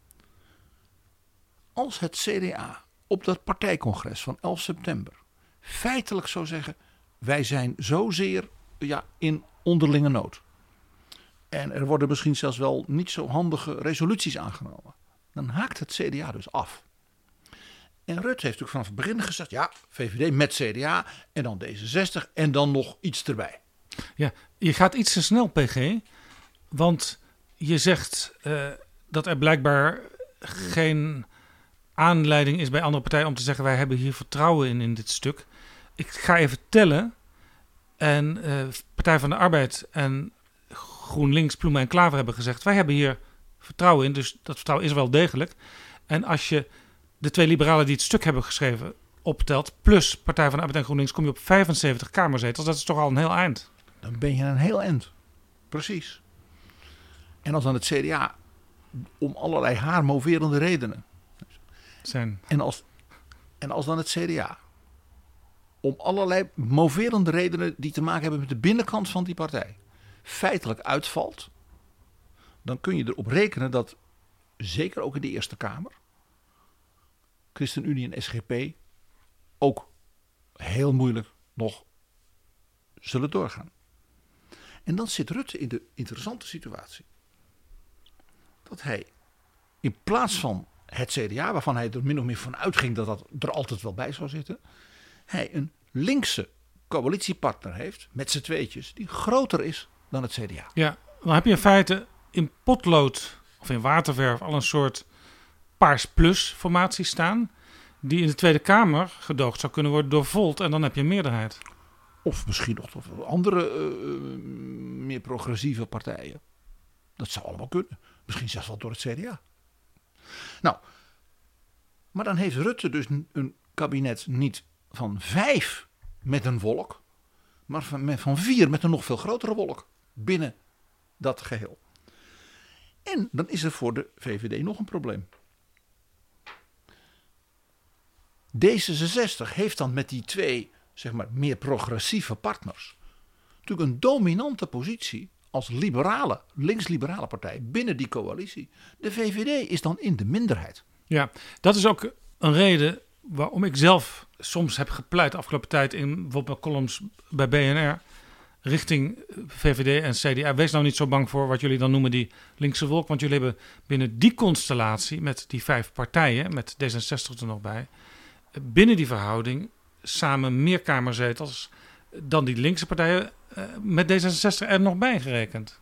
Speaker 13: Als het C D A op dat partijcongres van elf september feitelijk zou zeggen, wij zijn zozeer ja, in onderlinge nood. En er worden misschien zelfs wel niet zo handige resoluties aangenomen. Dan haakt het C D A dus af. En Rutte heeft natuurlijk vanaf het begin gezegd, ja, V V D met C D A en dan D zesenzestig en dan nog iets erbij.
Speaker 11: Ja, je gaat iets te snel, P G. Want je zegt uh, dat er blijkbaar geen aanleiding is bij andere partijen om te zeggen, wij hebben hier vertrouwen in in dit stuk. Ik ga even tellen. En uh, Partij van de Arbeid en GroenLinks, Ploemen en Klaver hebben gezegd, wij hebben hier vertrouwen in. Dus dat vertrouwen is wel degelijk. En als je de twee liberalen die het stuk hebben geschreven optelt, plus Partij van de Arbeid en GroenLinks, kom je op vijfenzeventig kamerzetels. Dat is toch al een heel eind.
Speaker 13: Dan ben je een heel eind. Precies. En als dan het C D A om allerlei haar moverende redenen
Speaker 11: zijn.
Speaker 13: En als, en als dan het C D A om allerlei moverende redenen die te maken hebben met de binnenkant van die partij feitelijk uitvalt, dan kun je erop rekenen dat zeker ook in de Eerste Kamer ChristenUnie en S G P ook heel moeilijk nog zullen doorgaan. En dan zit Rutte in de interessante situatie dat hij in plaats van het C D A, waarvan hij er min of meer van uitging dat dat er altijd wel bij zou zitten, hij een linkse coalitiepartner heeft met z'n tweetjes die groter is dan het C D A.
Speaker 11: Ja, Dan heb je in feite in potlood of in waterverf al een soort Paars Plus formatie staan, die in de Tweede Kamer gedoogd zou kunnen worden door Volt en dan heb je een meerderheid.
Speaker 13: Of misschien nog andere uh, meer progressieve partijen. Dat zou allemaal kunnen. Misschien zelfs wel door het C D A. Nou, maar dan heeft Rutte dus een kabinet niet van vijf met een wolk, maar van, van vier met een nog veel grotere wolk binnen dat geheel. En dan is er voor de V V D nog een probleem. D zesenzestig heeft dan met die twee, zeg maar, meer progressieve partners natuurlijk een dominante positie als liberale, links-liberale partij binnen die coalitie. De V V D is dan in de minderheid. Ja,
Speaker 11: dat is ook een reden waarom ik zelf soms heb gepleit de afgelopen tijd in bijvoorbeeld columns bij B N R richting V V D en C D A. Wees nou niet zo bang voor wat jullie dan noemen die linkse wolk, want jullie hebben binnen die constellatie met die vijf partijen, met D zesenzestig er nog bij, binnen die verhouding samen meer kamerzetels dan die linkse partijen met D zesenzestig er nog bij gerekend.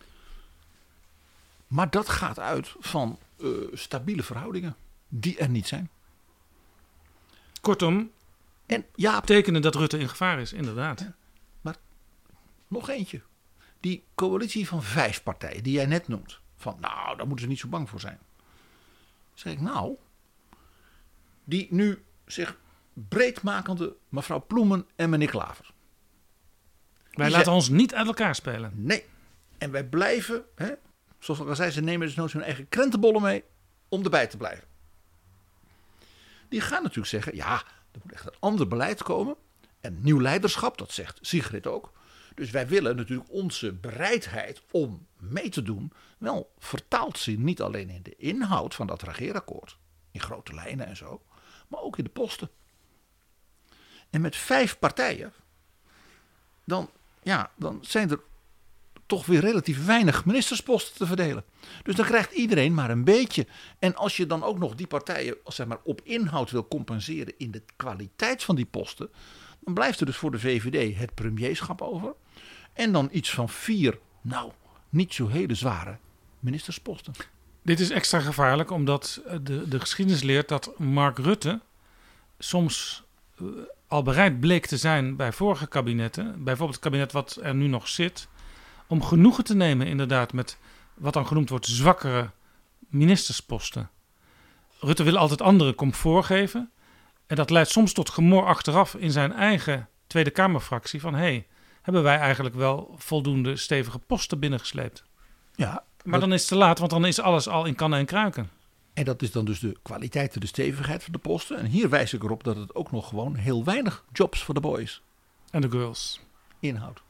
Speaker 11: Maar dat gaat uit van uh, stabiele verhoudingen die er niet zijn. Kortom, en ja, betekenen dat Rutte in gevaar is, inderdaad. Ja, maar nog eentje. Die coalitie van vijf partijen die jij net noemt. Van nou, daar moeten ze niet zo bang voor zijn. Zeg ik nou, die nu zich breedmakende mevrouw Ploemen en meneer Klaver. Wij die laten zijn, ons niet uit elkaar spelen. Nee. En wij blijven, hè, zoals ik al zei, ze nemen dus nooit hun eigen krentenbollen mee om erbij te blijven. Die gaan natuurlijk zeggen, ja, er moet echt een ander beleid komen. En nieuw leiderschap, dat zegt Sigrid ook. Dus wij willen natuurlijk onze bereidheid om mee te doen wel vertaald zien. Niet alleen in de inhoud van dat regeerakkoord, in grote lijnen en zo, maar ook in de posten. En met vijf partijen, dan, ja, dan zijn er toch weer relatief weinig ministersposten te verdelen. Dus dan krijgt iedereen maar een beetje. En als je dan ook nog die partijen, zeg maar, op inhoud wil compenseren in de kwaliteit van die posten, dan blijft er dus voor de V V D het premierschap over. En dan iets van vier, nou, niet zo hele zware ministersposten. Dit is extra gevaarlijk omdat de, de geschiedenis leert dat Mark Rutte soms uh, al bereid bleek te zijn bij vorige kabinetten, bijvoorbeeld het kabinet wat er nu nog zit, om genoegen te nemen inderdaad met wat dan genoemd wordt zwakkere ministersposten. Rutte wil altijd anderen comfort geven. En dat leidt soms tot gemor achteraf in zijn eigen Tweede Kamerfractie van hé, hey, hebben wij eigenlijk wel voldoende stevige posten binnengesleept? Ja, maar dat, dan is het te laat, want dan is alles al in kannen en kruiken. En dat is dan dus de kwaliteit en de stevigheid van de posten. En hier wijs ik erop dat het ook nog gewoon heel weinig jobs voor de boys en de girls inhoudt.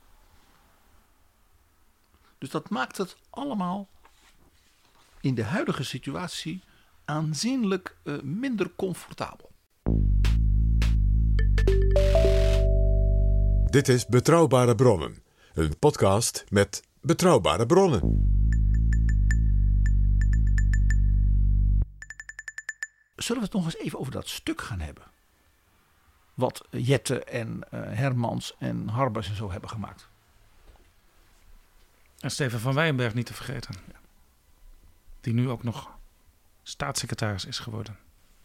Speaker 11: Dus dat maakt het allemaal in de huidige situatie aanzienlijk uh, minder comfortabel.
Speaker 10: Dit is Betrouwbare Bronnen, een podcast met betrouwbare bronnen.
Speaker 13: Zullen we het nog eens even over dat stuk gaan hebben? Wat Jette en uh, Hermans en Harbers en zo hebben gemaakt.
Speaker 11: En Steven van Wijnberg niet te vergeten. Ja. Die nu ook nog staatssecretaris is geworden.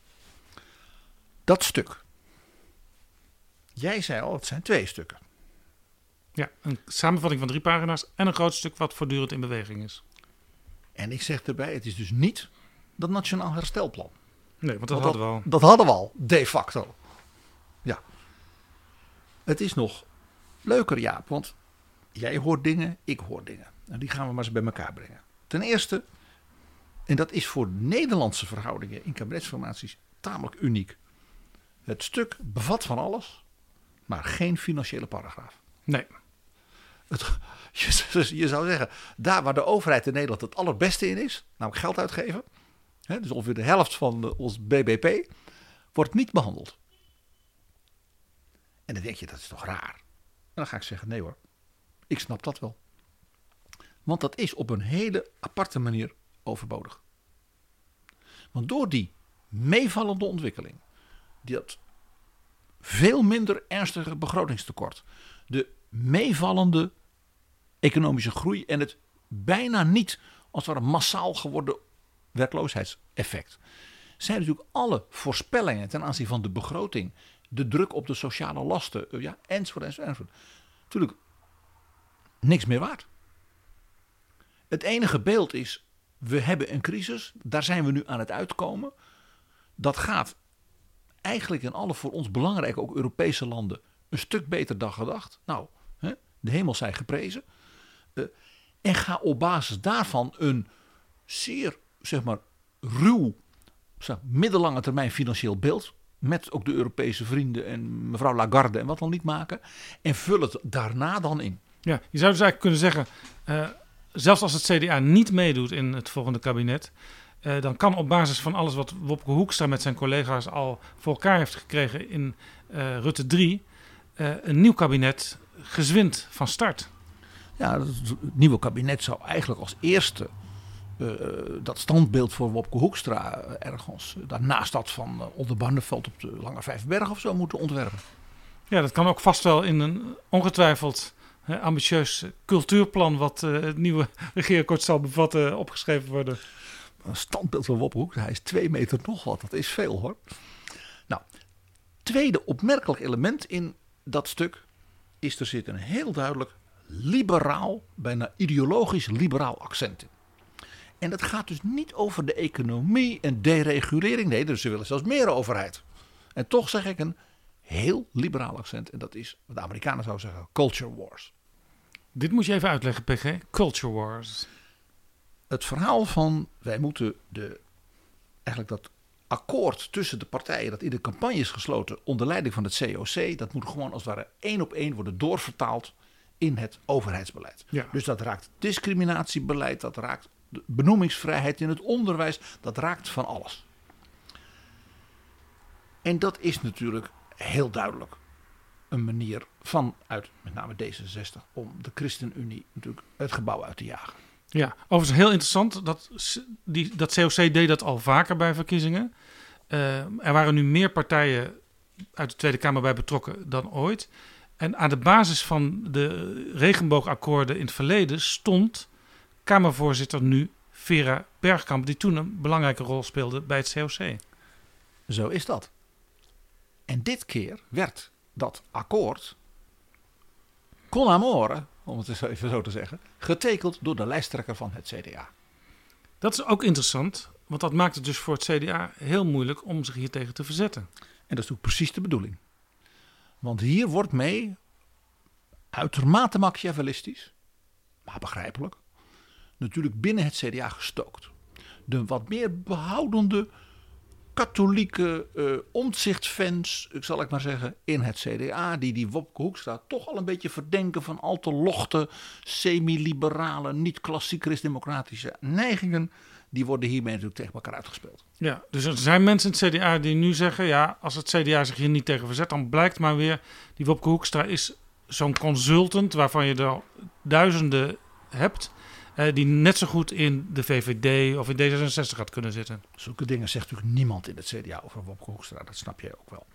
Speaker 13: Dat stuk. Jij zei al, het zijn twee stukken.
Speaker 11: Ja, een samenvatting van drie pagina's en een groot stuk wat voortdurend in beweging is.
Speaker 13: En ik zeg erbij, het is dus niet dat Nationaal Herstelplan.
Speaker 11: Nee, want dat want hadden we al.
Speaker 13: Dat hadden we al, de facto. Ja. Het is nog leuker, Jaap, want jij hoort dingen, ik hoor dingen. En die gaan we maar eens bij elkaar brengen. Ten eerste, en dat is voor Nederlandse verhoudingen in kabinetsformaties tamelijk uniek. Het stuk bevat van alles, maar geen financiële paragraaf.
Speaker 11: Nee.
Speaker 13: Het, je, je zou zeggen, daar waar de overheid in Nederland het allerbeste in is, namelijk geld uitgeven, hè, dus ongeveer de helft van ons B B P, wordt niet behandeld. En dan denk je, dat is toch raar? En dan ga ik zeggen, nee hoor, ik snap dat wel. Want dat is op een hele aparte manier overbodig. Want door die meevallende ontwikkeling, dat veel minder ernstige begrotingstekort, de meevallende economische groei en het bijna niet als het ware massaal geworden werkloosheidseffect. Zijn natuurlijk alle voorspellingen ten aanzien van de begroting, de druk op de sociale lasten, ja, enzovoort, enzovoort, enzovoort. Natuurlijk niks meer waard. Het enige beeld is, we hebben een crisis, daar zijn we nu aan het uitkomen. Dat gaat eigenlijk in alle voor ons belangrijke, ook Europese landen, een stuk beter dan gedacht. Nou, hè, de hemel zij geprezen. Uh, en ga op basis daarvan een zeer, zeg maar, ruw, zeg, middellange termijn financieel beeld, met ook de Europese vrienden en mevrouw Lagarde en wat dan niet maken. En vul het daarna dan in.
Speaker 11: Ja, je zou dus eigenlijk kunnen zeggen, uh, zelfs als het C D A niet meedoet in het volgende kabinet, uh, dan kan op basis van alles wat Wopke Hoekstra met zijn collega's al voor elkaar heeft gekregen in uh, Rutte drie, uh, een nieuw kabinet gezwind van start.
Speaker 13: Ja, het nieuwe kabinet zou eigenlijk als eerste uh, dat standbeeld voor Wopke Hoekstra ergens daarnaast dat van uh, Oldenbarneveld op de Lange Vijfberg of zo moeten ontwerpen.
Speaker 11: Ja, dat kan ook vast wel in een ongetwijfeld uh, ambitieus cultuurplan wat uh, het nieuwe regeerakkoord zal bevatten opgeschreven worden.
Speaker 13: Een standbeeld van Wopke Hoekstra, hij is twee meter nog wat, dat is veel hoor. Nou, tweede opmerkelijk element in dat stuk is er zit een heel duidelijk liberaal, bijna ideologisch liberaal accent in. En dat gaat dus niet over de economie en deregulering. Nee, dus ze willen zelfs meer overheid. En toch zeg ik een heel liberaal accent. En dat is, wat de Amerikanen zouden zeggen, culture wars.
Speaker 11: Dit moet je even uitleggen, P G. Culture wars.
Speaker 13: Het verhaal van wij moeten de, eigenlijk dat akkoord tussen de partijen dat in de campagne is gesloten onder leiding van het C O C, dat moet gewoon als het ware één op één worden doorvertaald in het overheidsbeleid.
Speaker 11: Ja.
Speaker 13: Dus dat raakt discriminatiebeleid, dat raakt de benoemingsvrijheid in het onderwijs, dat raakt van alles. En dat is natuurlijk heel duidelijk een manier vanuit met name D zesenzestig om de ChristenUnie natuurlijk het gebouw uit te jagen.
Speaker 11: Ja, overigens heel interessant. Dat, die, dat C O C deed dat al vaker bij verkiezingen. Uh, er waren nu meer partijen uit de Tweede Kamer bij betrokken dan ooit. En aan de basis van de regenboogakkoorden in het verleden stond Kamervoorzitter nu Vera Bergkamp, die toen een belangrijke rol speelde bij het C O C.
Speaker 13: Zo is dat. En dit keer werd dat akkoord con amore, om het even zo te zeggen, getekend door de lijsttrekker van het C D A.
Speaker 11: Dat is ook interessant, want dat maakt het dus voor het C D A heel moeilijk om zich hier tegen te verzetten.
Speaker 13: En dat is ook precies de bedoeling. Want hier wordt mee, uitermate machiavellistisch, maar begrijpelijk, natuurlijk binnen het C D A gestookt. De wat meer behoudende katholieke uh, Omtzigt-fans, ik zal ik maar zeggen, in het C D A, die die Wopke Hoekstra toch al een beetje verdenken van al te lochte, semi-liberale, niet-klassiek christdemocratische neigingen, die worden hiermee natuurlijk tegen elkaar uitgespeeld.
Speaker 11: Ja, dus er zijn mensen in het C D A die nu zeggen, ja, als het C D A zich hier niet tegen verzet, dan blijkt maar weer, die Wopke Hoekstra is zo'n consultant waarvan je er duizenden hebt, Uh, die net zo goed in de V V D of in D zesenzestig had kunnen zitten.
Speaker 13: Zulke dingen zegt natuurlijk niemand in het C D A over Wopke Hoekstra. Dat snap jij ook wel.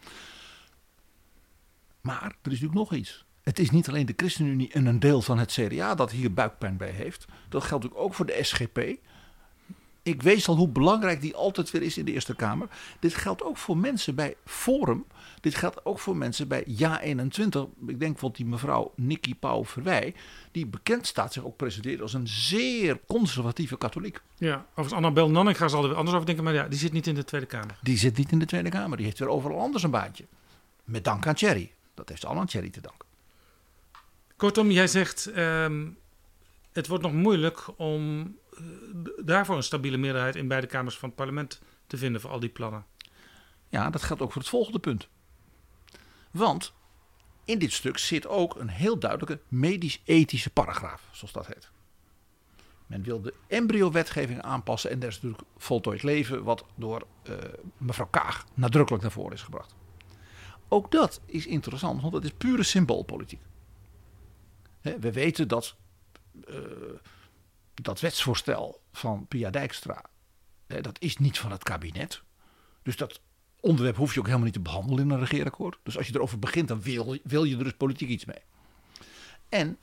Speaker 13: Maar er is natuurlijk nog iets. Het is niet alleen de ChristenUnie en een deel van het C D A dat hier buikpijn bij heeft. Dat geldt natuurlijk ook voor de S G P. Ik weet al hoe belangrijk die altijd weer is in de Eerste Kamer. Dit geldt ook voor mensen bij Forum. Dit geldt ook voor mensen bij Ja eenentwintig. Ik denk bijvoorbeeld die mevrouw Nikki Pauw-Verwij, die bekend staat zich ook presenteert als een zeer conservatieve katholiek.
Speaker 11: Ja, overigens Annabel Nanninga zal er weer anders over denken, maar ja, die zit niet in de Tweede Kamer.
Speaker 13: Die zit niet in de Tweede Kamer. Die heeft weer overal anders een baantje. Met dank aan Thierry. Dat heeft ze allemaal aan Thierry te danken.
Speaker 11: Kortom, jij zegt, um, het wordt nog moeilijk om uh, daarvoor een stabiele meerderheid in beide kamers van het parlement te vinden voor al die plannen.
Speaker 13: Ja, dat geldt ook voor het volgende punt. Want in dit stuk zit ook een heel duidelijke medisch-ethische paragraaf, zoals dat heet. Men wil de embryo-wetgeving aanpassen en daar is natuurlijk voltooid leven wat door uh, mevrouw Kaag nadrukkelijk naar voren is gebracht. Ook dat is interessant, want dat is pure symboolpolitiek. He, we weten dat uh, dat wetsvoorstel van Pia Dijkstra, hè, dat is niet van het kabinet. Dus dat onderwerp hoef je ook helemaal niet te behandelen in een regeerakkoord. Dus als je erover begint, dan wil, wil je er dus politiek iets mee. En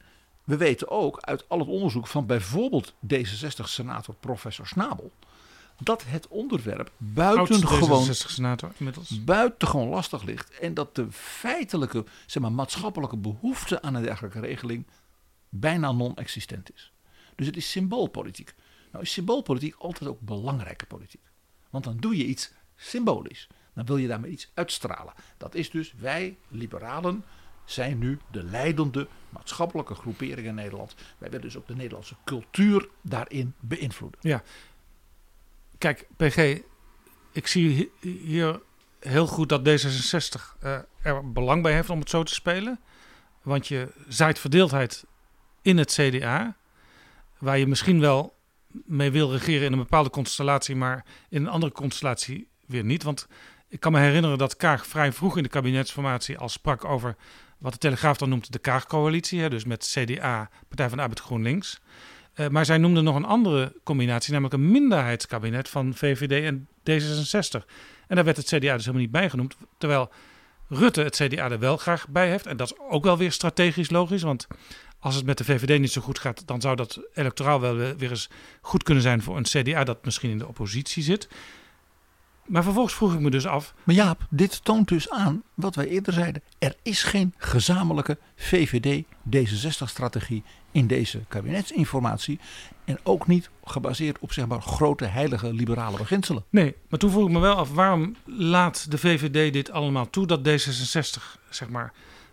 Speaker 13: we weten ook uit al het onderzoek van bijvoorbeeld D zesenzestig-senator professor Schnabel, dat het onderwerp buitengewoon,
Speaker 11: D zesenzestig-senator inmiddels.
Speaker 13: buitengewoon lastig ligt. En dat de feitelijke, zeg maar, maatschappelijke behoefte aan een dergelijke regeling bijna non-existent is. Dus het is symboolpolitiek. Nou is symboolpolitiek altijd ook belangrijke politiek. Want dan doe je iets symbolisch. Dan wil je daarmee iets uitstralen. Dat is dus, wij liberalen zijn nu de leidende maatschappelijke groepering in Nederland. Wij willen dus ook de Nederlandse cultuur daarin beïnvloeden.
Speaker 11: Ja. Kijk, P G, ik zie hier heel goed dat D zesenzestig uh, er belang bij heeft om het zo te spelen. Want je zaait verdeeldheid in het C D A, waar je misschien wel mee wil regeren in een bepaalde constellatie, maar in een andere constellatie weer niet. Want ik kan me herinneren dat Kaag vrij vroeg in de kabinetsformatie al sprak over wat de Telegraaf dan noemt de Kaag-coalitie. Hè, dus met C D A, Partij van de Arbeid, GroenLinks. Uh, maar zij noemde nog een andere combinatie, namelijk een minderheidskabinet van V V D en D zesenzestig. En daar werd het C D A dus helemaal niet bij genoemd. Terwijl Rutte het C D A er wel graag bij heeft. En dat is ook wel weer strategisch logisch. Want als het met de V V D niet zo goed gaat, dan zou dat electoraal wel weer eens goed kunnen zijn voor een C D A dat misschien in de oppositie zit. Maar vervolgens vroeg ik me dus af.
Speaker 13: Maar Jaap, dit toont dus aan wat wij eerder zeiden. Er is geen gezamenlijke V V D D zesenzestig-strategie in deze kabinetsinformatie. En ook niet gebaseerd op, zeg maar, grote heilige liberale beginselen.
Speaker 11: Nee, maar toen vroeg ik me wel af, waarom laat de V V D dit allemaal toe, dat D zesenzestig, zeg maar,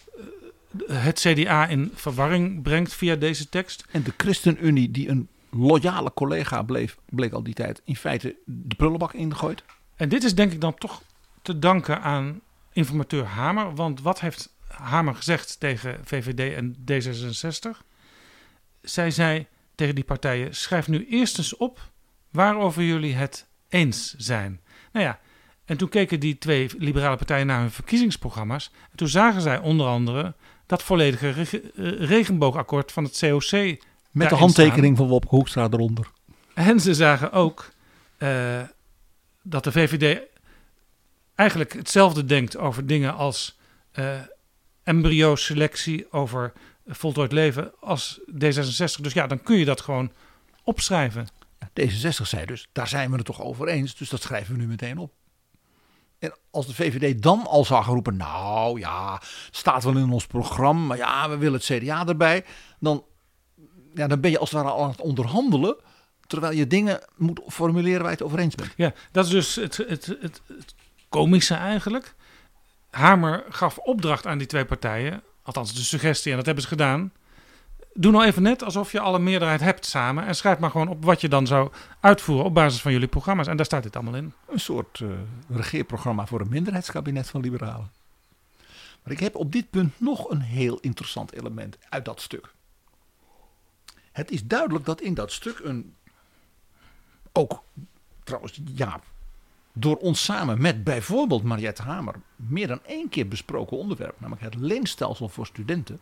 Speaker 11: het C D A in verwarring brengt via deze tekst?
Speaker 13: En de ChristenUnie, die een loyale collega bleef, bleek al die tijd in feite de prullenbak ingegooid.
Speaker 11: En dit is denk ik dan toch te danken aan informateur Hamer. Want wat heeft Hamer gezegd tegen V V D en D zesenzestig? Zij zei tegen die partijen, schrijf nu eerst eens op waarover jullie het eens zijn. Nou ja, en toen keken die twee liberale partijen naar hun verkiezingsprogramma's. En toen zagen zij onder andere dat volledige reg- regenboogakkoord van het C O C.
Speaker 13: Met de handtekening staan van Wopke Hoekstra eronder.
Speaker 11: En ze zagen ook uh, dat de V V D eigenlijk hetzelfde denkt over dingen als uh, embryo-selectie, over voltooid leven als D zesenzestig. Dus ja, dan kun je dat gewoon opschrijven.
Speaker 13: Ja, D zesenzestig zei dus, daar zijn we het toch over eens, dus dat schrijven we nu meteen op. En als de V V D dan al zou gaan roepen, nou ja, staat wel in ons programma, maar ja, we willen het C D A erbij, dan, ja, dan ben je als het ware al aan het onderhandelen, terwijl je dingen moet formuleren waar je het over eens bent.
Speaker 11: Ja, dat is dus het, het, het, het komische eigenlijk. Hamer gaf opdracht aan die twee partijen, althans de suggestie, en dat hebben ze gedaan. Doe nou even net alsof je al een meerderheid hebt samen en schrijf maar gewoon op wat je dan zou uitvoeren op basis van jullie programma's. En daar staat dit allemaal in.
Speaker 13: Een soort uh, regeerprogramma voor een minderheidskabinet van liberalen. Maar ik heb op dit punt nog een heel interessant element uit dat stuk. Het is duidelijk dat in dat stuk een, ook trouwens ja, door ons samen met bijvoorbeeld Mariette Hamer meer dan één keer besproken onderwerp, namelijk het leenstelsel voor studenten,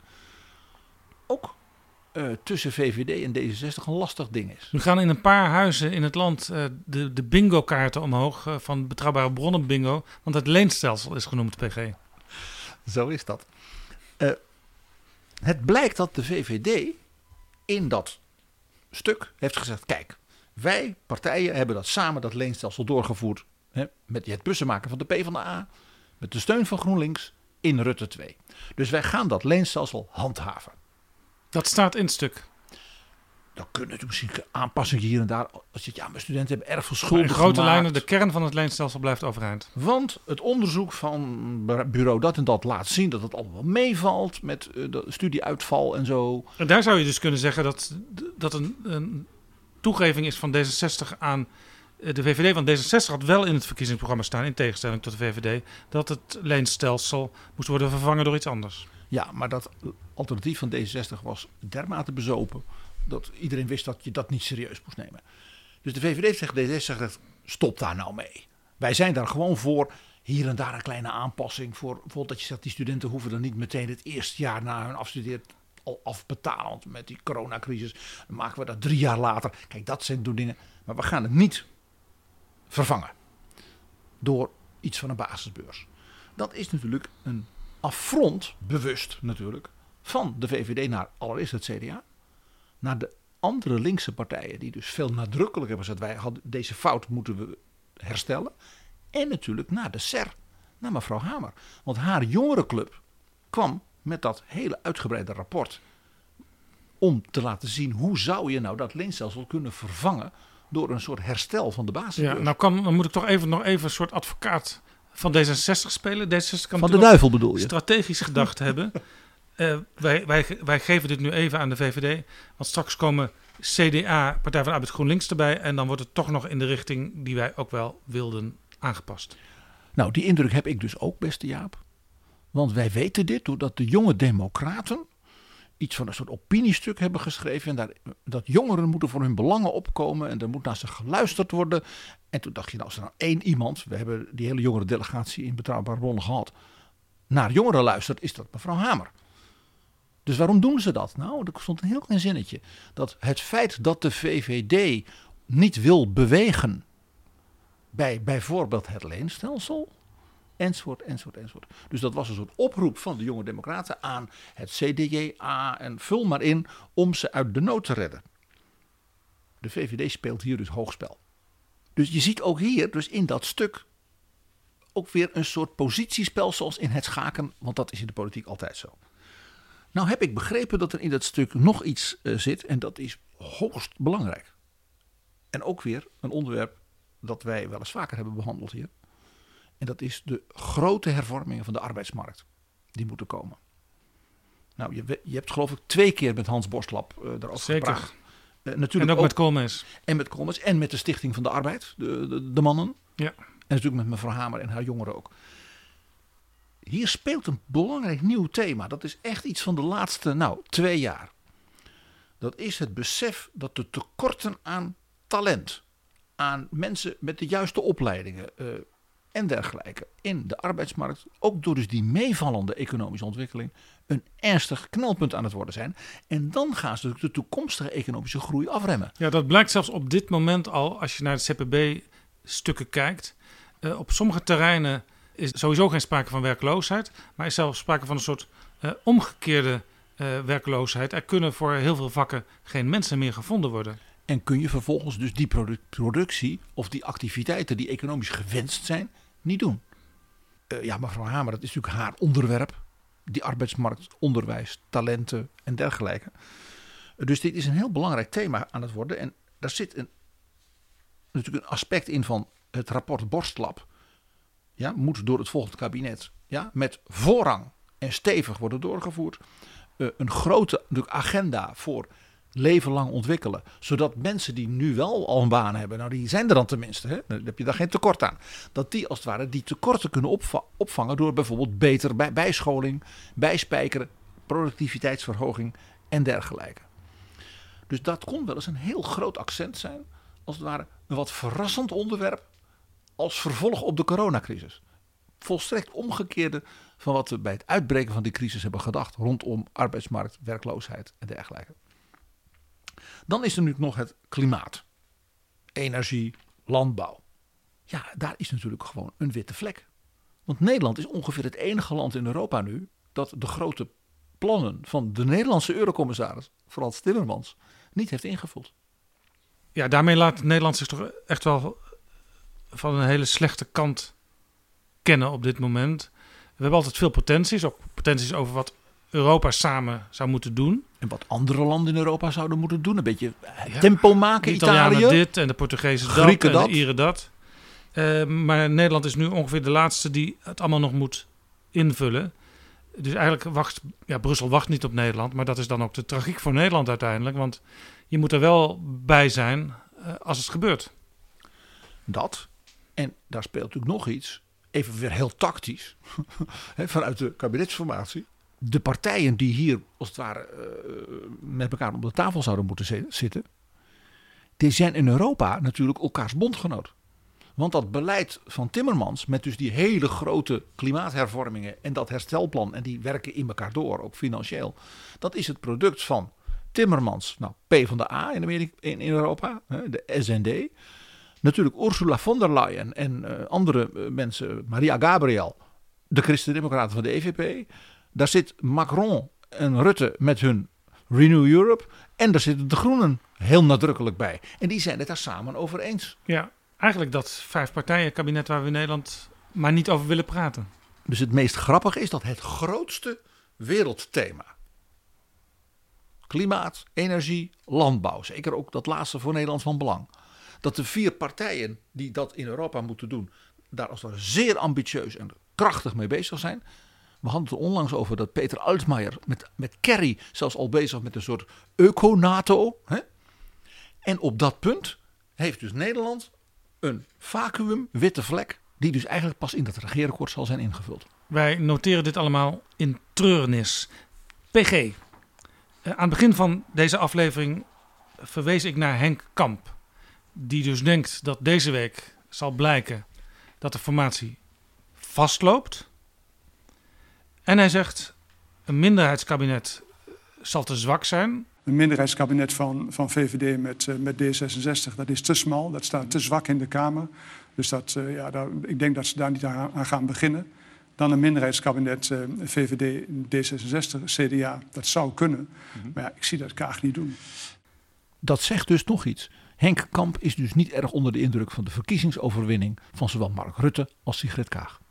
Speaker 13: ook uh, tussen V V D en D zesenzestig een lastig ding is.
Speaker 11: Nu gaan in een paar huizen in het land uh, de, de bingo-kaarten omhoog uh, van betrouwbare bronnen bingo, want het leenstelsel is genoemd, P G.
Speaker 13: Zo is dat. Uh, het blijkt dat de V V D in dat stuk heeft gezegd, kijk, wij partijen hebben dat samen dat leenstelsel doorgevoerd, hè, met het bussenmaken van de PvdA, met de steun van GroenLinks in Rutte twee. Dus wij gaan dat leenstelsel handhaven.
Speaker 11: Dat staat in het stuk.
Speaker 13: Dan kunnen er misschien aanpassingen hier en daar. Als je ja, mijn studenten hebben erg veel schulden
Speaker 11: in grote
Speaker 13: gemaakt.
Speaker 11: lijnen, de kern van het leenstelsel blijft overeind.
Speaker 13: Want het onderzoek van bureau dat en dat laat zien dat het allemaal meevalt met de studieuitval en zo.
Speaker 11: En daar zou je dus kunnen zeggen dat dat een, een toegeving is van D zesenzestig aan de V V D. Want D zesenzestig had wel in het verkiezingsprogramma staan, in tegenstelling tot de V V D, dat het leenstelsel moest worden vervangen door iets anders.
Speaker 13: Ja, maar dat alternatief van D zesenzestig was dermate bezopen dat iedereen wist dat je dat niet serieus moest nemen. Dus de V V D zegt, D zesenzestig, stop daar nou mee. Wij zijn daar gewoon voor. Hier en daar een kleine aanpassing voor. Bijvoorbeeld dat je zegt, die studenten hoeven dan niet meteen het eerste jaar na hun afstudeert al afbetalen. Want met die coronacrisis dan maken we dat drie jaar later. Kijk, dat zijn dingen. Maar we gaan het niet vervangen door iets van een basisbeurs. Dat is natuurlijk een affront, bewust natuurlijk, van de V V D naar allereerst het C D A, naar de andere linkse partijen die dus veel nadrukkelijker hebben gezegd, wij hadden deze fout moeten we herstellen. En natuurlijk naar de S E R, naar mevrouw Hamer. Want haar jongerenclub kwam met dat hele uitgebreide rapport om te laten zien hoe zou je nou dat leenstelsel kunnen vervangen door een soort herstel van de basisbeurs.
Speaker 11: Ja, nou kan, dan moet ik toch even nog even een soort advocaat van D zesenzestig spelen. D zesenzestig kan
Speaker 13: van de duivel bedoel je?
Speaker 11: Strategisch gedacht hebben. Uh, wij, wij, wij geven dit nu even aan de V V D. Want straks komen C D A, Partij van de Arbeid, GroenLinks erbij. En dan wordt het toch nog in de richting die wij ook wel wilden aangepast.
Speaker 13: Nou, die indruk heb ik dus ook, beste Jaap. Want wij weten dit doordat de jonge democraten iets van een soort opiniestuk hebben geschreven. En daar, dat jongeren moeten voor hun belangen opkomen. En er moet naar ze geluisterd worden. En toen dacht je, nou, als er nou één iemand, we hebben die hele jongere delegatie in Betrouwbare Bronnen gehad, naar jongeren luistert, is dat mevrouw Hamer. Dus waarom doen ze dat? Nou, er stond een heel klein zinnetje. Dat het feit dat de V V D niet wil bewegen bij bijvoorbeeld het leenstelsel, enzovoort, enzovoort, enzovoort. Dus dat was een soort oproep van de jonge democraten aan het C D J A en vul maar in om ze uit de nood te redden. De V V D speelt hier dus hoogspel. Dus je ziet ook hier, dus in dat stuk, ook weer een soort positiespel zoals in het schaken, want dat is in de politiek altijd zo. Nou heb ik begrepen dat er in dat stuk nog iets uh, zit en dat is hoogst belangrijk. En ook weer een onderwerp dat wij wel eens vaker hebben behandeld hier. En dat is de grote hervormingen van de arbeidsmarkt. Die moeten komen. Nou, je, je hebt geloof ik twee keer met Hans Borstlap uh, daarover
Speaker 11: Zeker.
Speaker 13: gepraat. Uh, natuurlijk
Speaker 11: en ook, ook met Koolmees.
Speaker 13: En met Koolmees en met de Stichting van de Arbeid, de, de, de mannen.
Speaker 11: Ja.
Speaker 13: En natuurlijk met mevrouw Hamer en haar jongeren ook. Hier speelt een belangrijk nieuw thema. Dat is echt iets van de laatste nou, twee jaar. Dat is het besef dat de tekorten aan talent, aan mensen met de juiste opleidingen uh, en dergelijke in de arbeidsmarkt, ook door dus die meevallende economische ontwikkeling, een ernstig knelpunt aan het worden zijn. En dan gaan ze de toekomstige economische groei afremmen.
Speaker 11: Ja, dat blijkt zelfs op dit moment al, als je naar de C P B-stukken kijkt. Uh, op sommige terreinen is sowieso geen sprake van werkloosheid, maar is zelfs sprake van een soort uh, omgekeerde uh, werkloosheid. Er kunnen voor heel veel vakken geen mensen meer gevonden worden.
Speaker 13: En kun je vervolgens dus die produc- productie of die activiteiten die economisch gewenst zijn, niet doen. Uh, ja, mevrouw Hamer, dat is natuurlijk haar onderwerp. Die arbeidsmarkt, onderwijs, talenten en dergelijke. Uh, dus dit is een heel belangrijk thema aan het worden. En daar zit een, natuurlijk een aspect in van het rapport Borstlap. Ja, moet door het volgende kabinet ja, met voorrang en stevig worden doorgevoerd. Uh, een grote agenda voor leven lang ontwikkelen. Zodat mensen die nu wel al een baan hebben, nou die zijn er dan tenminste, hè? Dan heb je daar geen tekort aan. Dat die als het ware die tekorten kunnen opva- opvangen door bijvoorbeeld beter bij- bijscholing, bijspijkeren, productiviteitsverhoging en dergelijke. Dus dat kon wel eens een heel groot accent zijn, als het ware een wat verrassend onderwerp als vervolg op de coronacrisis. Volstrekt omgekeerde van wat we bij het uitbreken van die crisis hebben gedacht rondom arbeidsmarkt, werkloosheid en dergelijke. Dan is er nu nog het klimaat. Energie, landbouw. Ja, daar is natuurlijk gewoon een witte vlek. Want Nederland is ongeveer het enige land in Europa nu dat de grote plannen van de Nederlandse eurocommissaris Frans Timmermans niet heeft ingevuld.
Speaker 11: Ja, daarmee laat Nederland zich toch echt wel van een hele slechte kant kennen op dit moment. We hebben altijd veel potenties, ook potenties over wat Europa samen zou moeten doen.
Speaker 13: En wat andere landen in Europa zouden moeten doen. Een beetje ja, tempo maken,
Speaker 11: de
Speaker 13: Italië.
Speaker 11: Italianen dit en de Portugezen dat
Speaker 13: Grieken
Speaker 11: en
Speaker 13: dat.
Speaker 11: de Ieren dat. Uh, maar Nederland is nu ongeveer de laatste die het allemaal nog moet invullen. Dus eigenlijk wacht, ja, Brussel wacht niet op Nederland. Maar dat is dan ook de tragiek voor Nederland uiteindelijk. Want je moet er wel bij zijn uh, als het gebeurt.
Speaker 13: Dat. En daar speelt natuurlijk nog iets. Even weer heel tactisch. Vanuit de kabinetsformatie. De partijen die hier als het ware uh, met elkaar op de tafel zouden moeten zitten. Die zijn in Europa natuurlijk elkaars bondgenoot. Want dat beleid van Timmermans met dus die hele grote klimaathervormingen en dat herstelplan en die werken in elkaar door, ook financieel. Dat is het product van Timmermans, nou PvdA in, Amerika, in, in Europa, de S N D. Natuurlijk Ursula von der Leyen en uh, andere uh, mensen, Maria Gabriel, de Christen-Democraten van de E V P. Daar zit Macron en Rutte met hun Renew Europe. En daar zitten de Groenen heel nadrukkelijk bij. En die zijn het daar samen over eens.
Speaker 11: Ja, eigenlijk dat vijfpartijenkabinet waar we in Nederland maar niet over willen praten.
Speaker 13: Dus het meest grappige is dat het grootste wereldthema, klimaat, energie, landbouw, zeker ook dat laatste voor Nederland van belang, dat de vier partijen die dat in Europa moeten doen, daar als het zeer ambitieus en krachtig mee bezig zijn. We hadden het er onlangs over dat Peter Altmaier met, met Kerry zelfs al bezig met een soort eco-NATO. Hè? En op dat punt heeft dus Nederland een vacuüm, witte vlek, die dus eigenlijk pas in dat regeerakkoord zal zijn ingevuld.
Speaker 11: Wij noteren dit allemaal in treurnis. P G, uh, aan het begin van deze aflevering verwees ik naar Henk Kamp. Die dus denkt dat deze week zal blijken dat de formatie vastloopt. En hij zegt, een minderheidskabinet zal te zwak zijn.
Speaker 12: Een minderheidskabinet van, van V V D met, uh, met D zesenzestig, dat is te smal. Dat staat te zwak in de Kamer. Dus dat, uh, ja, daar, ik denk dat ze daar niet aan, aan gaan beginnen. Dan een minderheidskabinet uh, V V D, D zesenzestig, C D A. Dat zou kunnen. Mm-hmm. Maar ja, ik zie dat Kaag niet doen.
Speaker 13: Dat zegt dus nog iets. Henk Kamp is dus niet erg onder de indruk van de verkiezingsoverwinning van zowel Mark Rutte als Sigrid Kaag.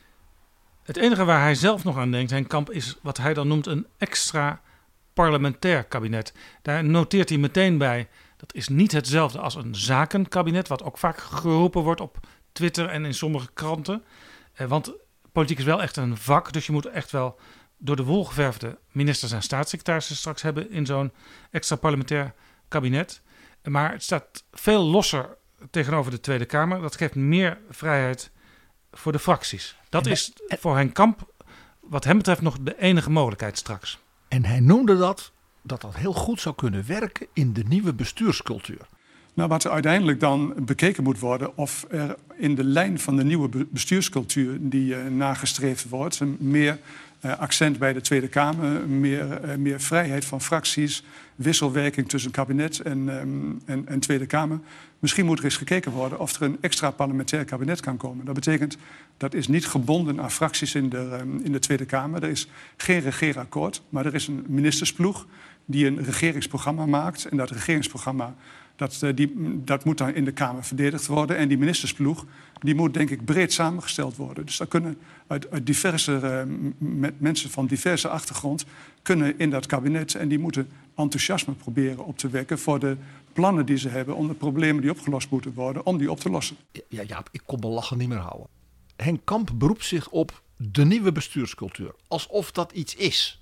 Speaker 11: Het enige waar hij zelf nog aan denkt, Henk Kamp, is wat hij dan noemt een extra parlementair kabinet. Daar noteert hij meteen bij, dat is niet hetzelfde als een zakenkabinet, wat ook vaak geroepen wordt op Twitter en in sommige kranten. Eh, want politiek is wel echt een vak, dus je moet echt wel door de wol geverfde ministers en staatssecretarissen straks hebben in zo'n extra parlementair kabinet. Maar het staat veel losser tegenover de Tweede Kamer. Dat geeft meer vrijheid voor de fracties. Dat en, is voor Henk Kamp wat hem betreft nog de enige mogelijkheid straks.
Speaker 13: En hij noemde dat, dat dat heel goed zou kunnen werken in de nieuwe bestuurscultuur.
Speaker 12: Nou, wat er uiteindelijk dan bekeken moet worden of er in de lijn van de nieuwe bestuurscultuur die uh, nagestreefd wordt, meer uh, accent bij de Tweede Kamer, meer, uh, meer vrijheid van fracties, wisselwerking tussen kabinet en, um, en, en Tweede Kamer. Misschien moet er eens gekeken worden of er een extra parlementair kabinet kan komen. Dat betekent, dat is niet gebonden aan fracties in de, um, in de Tweede Kamer. Er is geen regeerakkoord, maar er is een ministersploeg die een regeringsprogramma maakt. En dat regeringsprogramma, dat, uh, die, dat moet dan in de Kamer verdedigd worden. En die ministersploeg, die moet denk ik breed samengesteld worden. Dus daar kunnen uit, uit diverse uh, met mensen van diverse achtergrond kunnen in dat kabinet. En die moeten enthousiasme proberen op te wekken voor de plannen die ze hebben om de problemen die opgelost moeten worden, om die op te lossen.
Speaker 13: Ja, ja, ik kon mijn lachen niet meer houden. Henk Kamp beroept zich op de nieuwe bestuurscultuur, alsof dat iets is.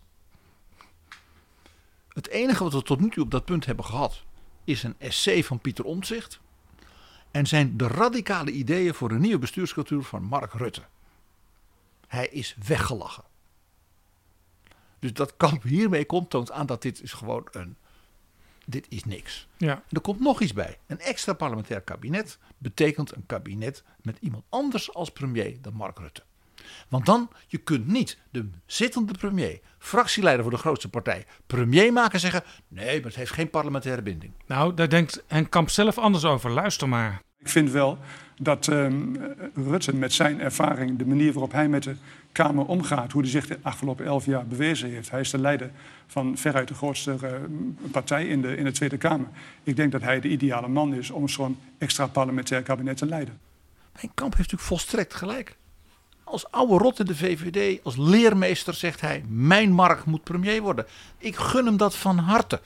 Speaker 13: Het enige wat we tot nu toe op dat punt hebben gehad, is een essay van Pieter Omtzigt en zijn de radicale ideeën voor een nieuwe bestuurscultuur van Mark Rutte. Hij is weggelachen. Dus dat Kamp hiermee komt, toont aan dat dit is gewoon een... Dit is niks.
Speaker 11: Ja.
Speaker 13: Er komt nog iets bij. Een extra parlementair kabinet betekent een kabinet met iemand anders als premier dan Mark Rutte. Want dan, je kunt niet de zittende premier, fractieleider voor de grootste partij, premier maken en zeggen, nee, maar het heeft geen parlementaire binding.
Speaker 11: Nou, daar denkt Henk Kamp zelf anders over. Luister maar.
Speaker 12: Ik vind wel dat um, Rutte met zijn ervaring, de manier waarop hij met de Kamer omgaat, hoe hij zich de afgelopen elf jaar bewezen heeft. Hij is de leider van veruit de grootste uh, partij in de, in de Tweede Kamer. Ik denk dat hij de ideale man is om zo'n extra parlementair kabinet te leiden.
Speaker 13: Henk Kamp heeft natuurlijk volstrekt gelijk. Als oude rot in de V V D, als leermeester zegt hij, mijn Mark moet premier worden. Ik gun hem dat van harte.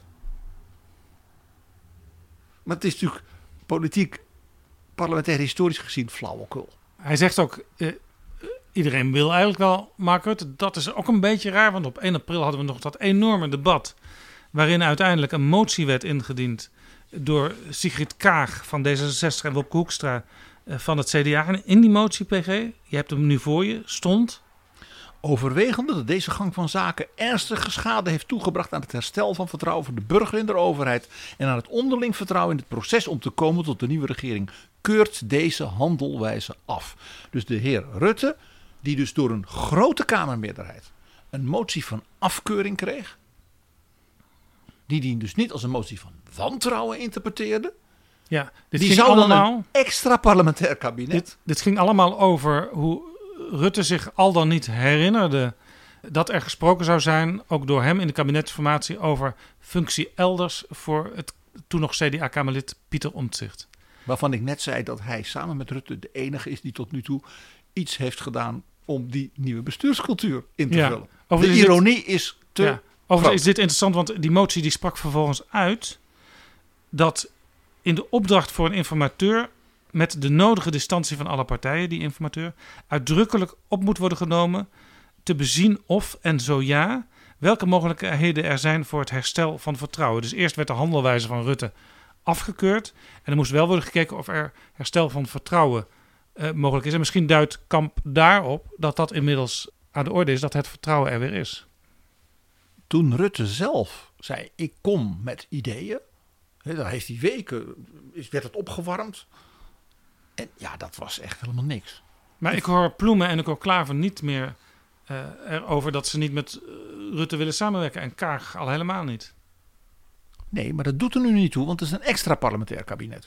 Speaker 13: Maar het is natuurlijk politiek, parlementair historisch gezien flauwekul.
Speaker 11: Hij zegt ook, uh, iedereen wil eigenlijk wel Mark Rutte. Dat is ook een beetje raar, want op één april hadden we nog dat enorme debat waarin uiteindelijk een motie werd ingediend door Sigrid Kaag van D zesenzestig en Wopke Hoekstra van het C D A. En in die motie, P G, je hebt hem nu voor je, stond...
Speaker 13: Overwegende dat deze gang van zaken ernstige schade heeft toegebracht aan het herstel van vertrouwen van de burger in de overheid en aan het onderling vertrouwen in het proces om te komen tot de nieuwe regering, keurt deze handelwijze af. Dus de heer Rutte, die dus door een grote Kamermeerderheid een motie van afkeuring kreeg, die die dus niet als een motie van wantrouwen interpreteerde.
Speaker 11: Ja, dit
Speaker 13: die
Speaker 11: ging
Speaker 13: zou
Speaker 11: allemaal,
Speaker 13: dan een extra parlementair kabinet.
Speaker 11: Dit, dit ging allemaal over hoe Rutte zich al dan niet herinnerde dat er gesproken zou zijn, ook door hem in de kabinetsformatie, over functie elders voor het toen nog C D A-Kamerlid Pieter Omtzigt.
Speaker 13: Waarvan ik net zei dat hij samen met Rutte de enige is die tot nu toe iets heeft gedaan om die nieuwe bestuurscultuur in te
Speaker 11: ja,
Speaker 13: vullen.
Speaker 11: De
Speaker 13: ironie
Speaker 11: dit,
Speaker 13: is te
Speaker 11: ja, Overigens is dit interessant, want die motie die sprak vervolgens uit dat in de opdracht voor een informateur met de nodige distantie van alle partijen, die informateur, uitdrukkelijk op moet worden genomen te bezien of, en zo ja, welke mogelijkheden er zijn voor het herstel van vertrouwen. Dus eerst werd de handelwijze van Rutte afgekeurd en er moest wel worden gekeken of er herstel van vertrouwen uh, mogelijk is. En misschien duidt Kamp daarop dat dat inmiddels aan de orde is, dat het vertrouwen er weer is.
Speaker 13: Toen Rutte zelf zei, ik kom met ideeën, he, daar heeft hij weken, is, werd het opgewarmd. En ja, dat was echt helemaal niks.
Speaker 11: Maar ik hoor Ploemen en ik hoor Klaver niet meer uh, erover dat ze niet met uh, Rutte willen samenwerken. En Kaag al helemaal niet.
Speaker 13: Nee, maar dat doet er nu niet toe, want het is een extra parlementair kabinet.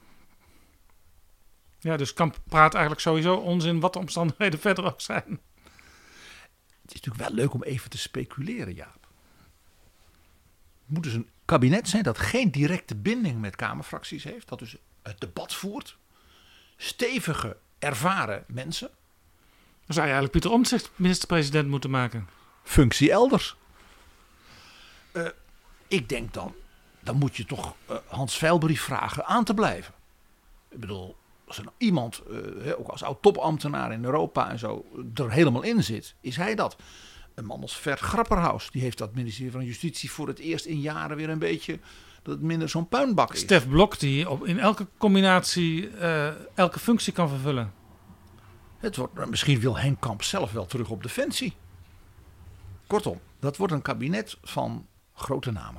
Speaker 11: Ja, dus Kamp praat eigenlijk sowieso onzin wat de omstandigheden verder ook zijn.
Speaker 13: Het is natuurlijk wel leuk om even te speculeren, Jaap. Het moet dus een kabinet zijn dat geen directe binding met Kamerfracties heeft. Dat dus het debat voert. Stevige, ervaren mensen.
Speaker 11: Dan zou je eigenlijk Pieter Omtzigt minister-president moeten maken.
Speaker 13: Functie elders. Uh, ik denk dan, dan moet je toch uh, Hans Veilbrief vragen aan te blijven. Ik bedoel, als er nou iemand, uh, ook als oud-topambtenaar in Europa en zo, er helemaal in zit, is hij dat. Een man als Vert Grapperhaus, die heeft dat ministerie van Justitie voor het eerst in jaren weer een beetje, dat het minder zo'n puinbak is.
Speaker 11: Stef Blok, die op, in elke combinatie uh, elke functie kan vervullen.
Speaker 13: Het wordt, misschien wil Henk Kamp zelf wel terug op Defensie. Kortom, dat wordt een kabinet van grote namen.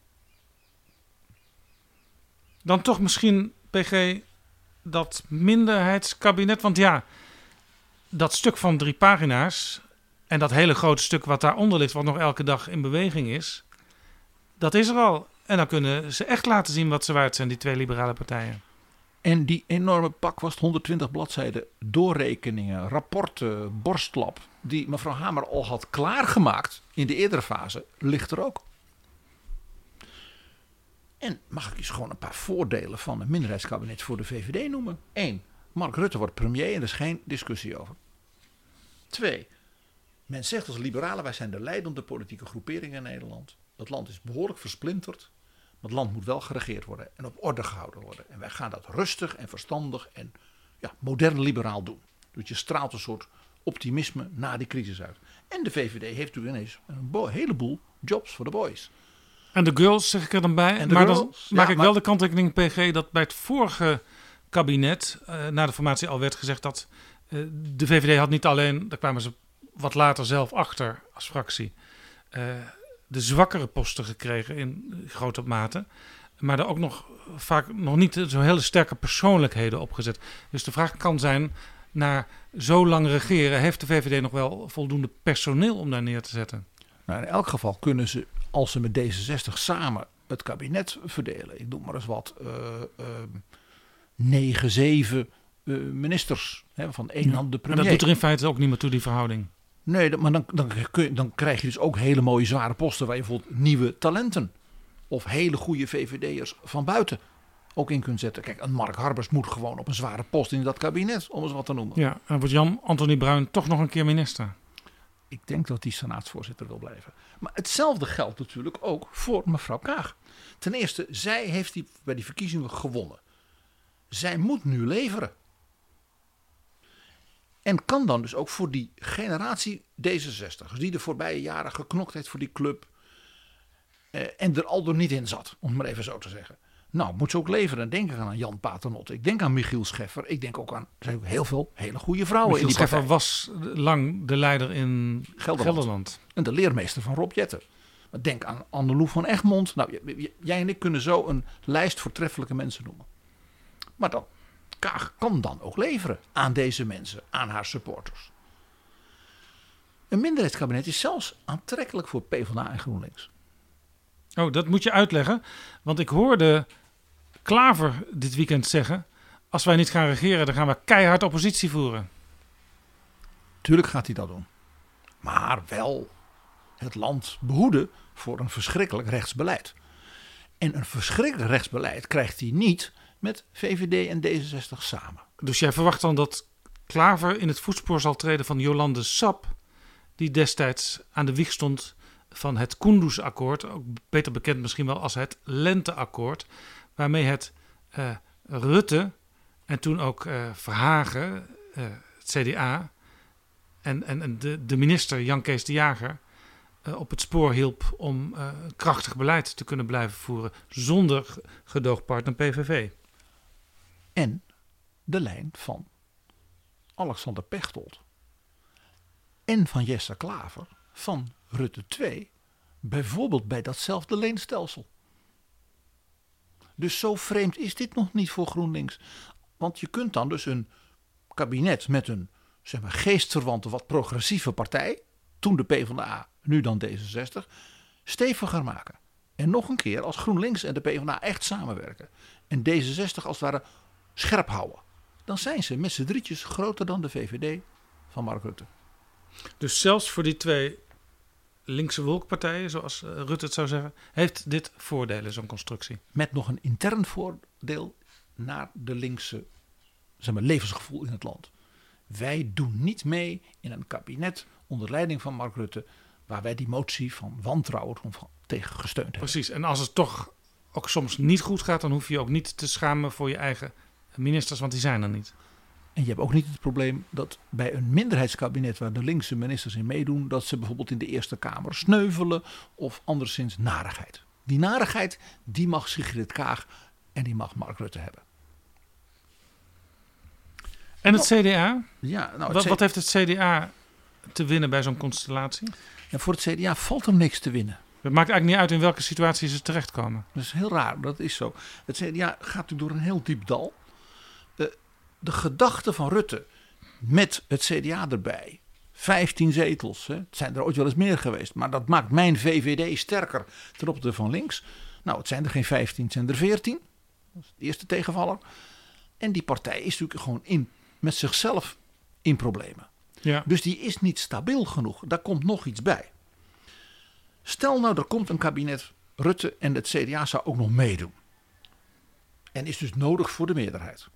Speaker 11: Dan toch misschien, P G, dat minderheidskabinet. Want ja, dat stuk van drie pagina's en dat hele grote stuk wat daaronder ligt, wat nog elke dag in beweging is, dat is er al. En dan kunnen ze echt laten zien wat ze waard zijn, die twee liberale partijen.
Speaker 13: En die enorme pak was honderdtwintig bladzijden doorrekeningen, rapporten, borstlap, die mevrouw Hamer al had klaargemaakt in de eerdere fase, ligt er ook. En mag ik eens gewoon een paar voordelen van een minderheidskabinet voor de V V D noemen? Eén, Mark Rutte wordt premier en er is geen discussie over. Twee, men zegt als liberalen, wij zijn de leidende politieke groepering in Nederland. Het land is behoorlijk versplinterd. Maar het land moet wel geregeerd worden en op orde gehouden worden. En wij gaan dat rustig en verstandig en ja, modern liberaal doen. Dus je straalt een soort optimisme na die crisis uit. En de V V D heeft natuurlijk ineens een bo- heleboel jobs voor de boys.
Speaker 11: En de girls zeg ik er dan bij.
Speaker 13: En de
Speaker 11: maar
Speaker 13: girls,
Speaker 11: dan
Speaker 13: ja,
Speaker 11: maak ik
Speaker 13: maar...
Speaker 11: wel de kanttekening, P G, dat bij het vorige kabinet, uh, na de formatie al werd gezegd dat uh, de V V D had niet alleen, daar kwamen ze wat later zelf achter als fractie, uh, de zwakkere posten gekregen in grote mate. Maar er ook nog vaak nog niet zo hele sterke persoonlijkheden opgezet. Dus de vraag kan zijn, na zo lang regeren, heeft de V V D nog wel voldoende personeel om daar neer te zetten?
Speaker 13: Nou, in elk geval kunnen ze, als ze met D zesenzestig samen het kabinet verdelen, ik noem maar eens wat, uh, uh, negen, zeven uh, ministers, hè, van één hand de premier.
Speaker 11: En dat doet er in feite ook niet meer toe, die verhouding.
Speaker 13: Nee, maar dan, dan, kun je, dan krijg je dus ook hele mooie zware posten waar je bijvoorbeeld nieuwe talenten of hele goede V V D'ers van buiten ook in kunt zetten. Kijk, een Mark Harbers moet gewoon op een zware post in dat kabinet, om eens wat te noemen.
Speaker 11: Ja, en wordt Jan Anthony Bruin toch nog een keer minister?
Speaker 13: Ik denk dat hij senaatsvoorzitter wil blijven. Maar hetzelfde geldt natuurlijk ook voor mevrouw Kaag. Ten eerste, zij heeft die, bij die verkiezingen gewonnen. Zij moet nu leveren. En kan dan dus ook voor die generatie D zesenzestigers die de voorbije jaren geknokt heeft voor die club eh, en er al door niet in zat, om het maar even zo te zeggen. Nou, moet ze ook leveren. Denk ik aan Jan Paternotte. Ik denk aan Michiel Scheffer. Ik denk ook aan, er zijn ook heel veel hele goede vrouwen
Speaker 11: Michiel
Speaker 13: in die
Speaker 11: Scheffer
Speaker 13: partij.
Speaker 11: was lang de leider in Gelderland. Gelderland.
Speaker 13: En de leermeester van Rob Jetten. Maar denk aan Anneloe van Egmond. Nou, jij en ik kunnen zo een lijst voortreffelijke mensen noemen. Maar dan, Kaag kan dan ook leveren aan deze mensen, aan haar supporters. Een minderheidskabinet is zelfs aantrekkelijk voor PvdA en GroenLinks.
Speaker 11: Oh, dat moet je uitleggen. Want ik hoorde Klaver dit weekend zeggen, als wij niet gaan regeren, dan gaan we keihard oppositie voeren.
Speaker 13: Tuurlijk gaat hij dat doen. Maar wel het land behoeden voor een verschrikkelijk rechtsbeleid. En een verschrikkelijk rechtsbeleid krijgt hij niet met V V D en D zesenzestig samen.
Speaker 11: Dus jij verwacht dan dat Klaver in het voetspoor zal treden van Jolande Sap, die destijds aan de wieg stond van het Kunduz-akkoord, ook beter bekend misschien wel als het Lenteakkoord, waarmee het uh, Rutte en toen ook uh, Verhagen, uh, het C D A en, en, en de, de minister Jan Kees de Jager uh, op het spoor hielp om uh, krachtig beleid te kunnen blijven voeren zonder gedoogpartner P V V.
Speaker 13: En de lijn van Alexander Pechtold en van Jesse Klaver van Rutte twee, bijvoorbeeld bij datzelfde leenstelsel. Dus zo vreemd is dit nog niet voor GroenLinks. Want je kunt dan dus een kabinet met een zeg maar, geestverwante, wat progressieve partij, toen de PvdA, nu dan D zesenzestig, steviger maken. En nog een keer, als GroenLinks en de PvdA echt samenwerken en D zesenzestig als het ware scherp houden, dan zijn ze met z'n drietjes groter dan de V V D van Mark Rutte.
Speaker 11: Dus zelfs voor die twee linkse wolkpartijen, zoals Rutte het zou zeggen, heeft dit voordelen, zo'n constructie.
Speaker 13: Met nog een intern voordeel naar de linkse zeg maar, levensgevoel in het land. Wij doen niet mee in een kabinet onder leiding van Mark Rutte, waar wij die motie van wantrouwen tegen gesteund hebben.
Speaker 11: Precies, en als het toch ook soms niet goed gaat, dan hoef je je ook niet te schamen voor je eigen ministers, want die zijn er niet.
Speaker 13: En je hebt ook niet het probleem dat bij een minderheidskabinet waar de linkse ministers in meedoen, dat ze bijvoorbeeld in de Eerste Kamer sneuvelen of anderszins narigheid. Die narigheid, die mag Sigrid Kaag en die mag Mark Rutte hebben.
Speaker 11: En het
Speaker 13: nou,
Speaker 11: C D A?
Speaker 13: Ja, nou, het
Speaker 11: wat,
Speaker 13: C-
Speaker 11: wat heeft het C D A te winnen bij zo'n constellatie?
Speaker 13: Ja, voor het C D A valt er niks te winnen.
Speaker 11: Het maakt eigenlijk niet uit in welke situatie ze terechtkomen.
Speaker 13: Dat is heel raar, dat is zo. Het C D A gaat natuurlijk door een heel diep dal. De, de gedachte van Rutte met het C D A erbij, vijftien zetels, hè, het zijn er ooit wel eens meer geweest, maar dat maakt mijn V V D sterker ten opzichte van links. Nou, het zijn er geen vijftien, het zijn er veertien. Dat is de eerste tegenvaller. En die partij is natuurlijk gewoon in, met zichzelf in problemen.
Speaker 11: Ja.
Speaker 13: Dus die is niet stabiel genoeg. Daar komt nog iets bij. Stel nou, er komt een kabinet Rutte en het C D A zou ook nog meedoen. En is dus nodig voor de meerderheid.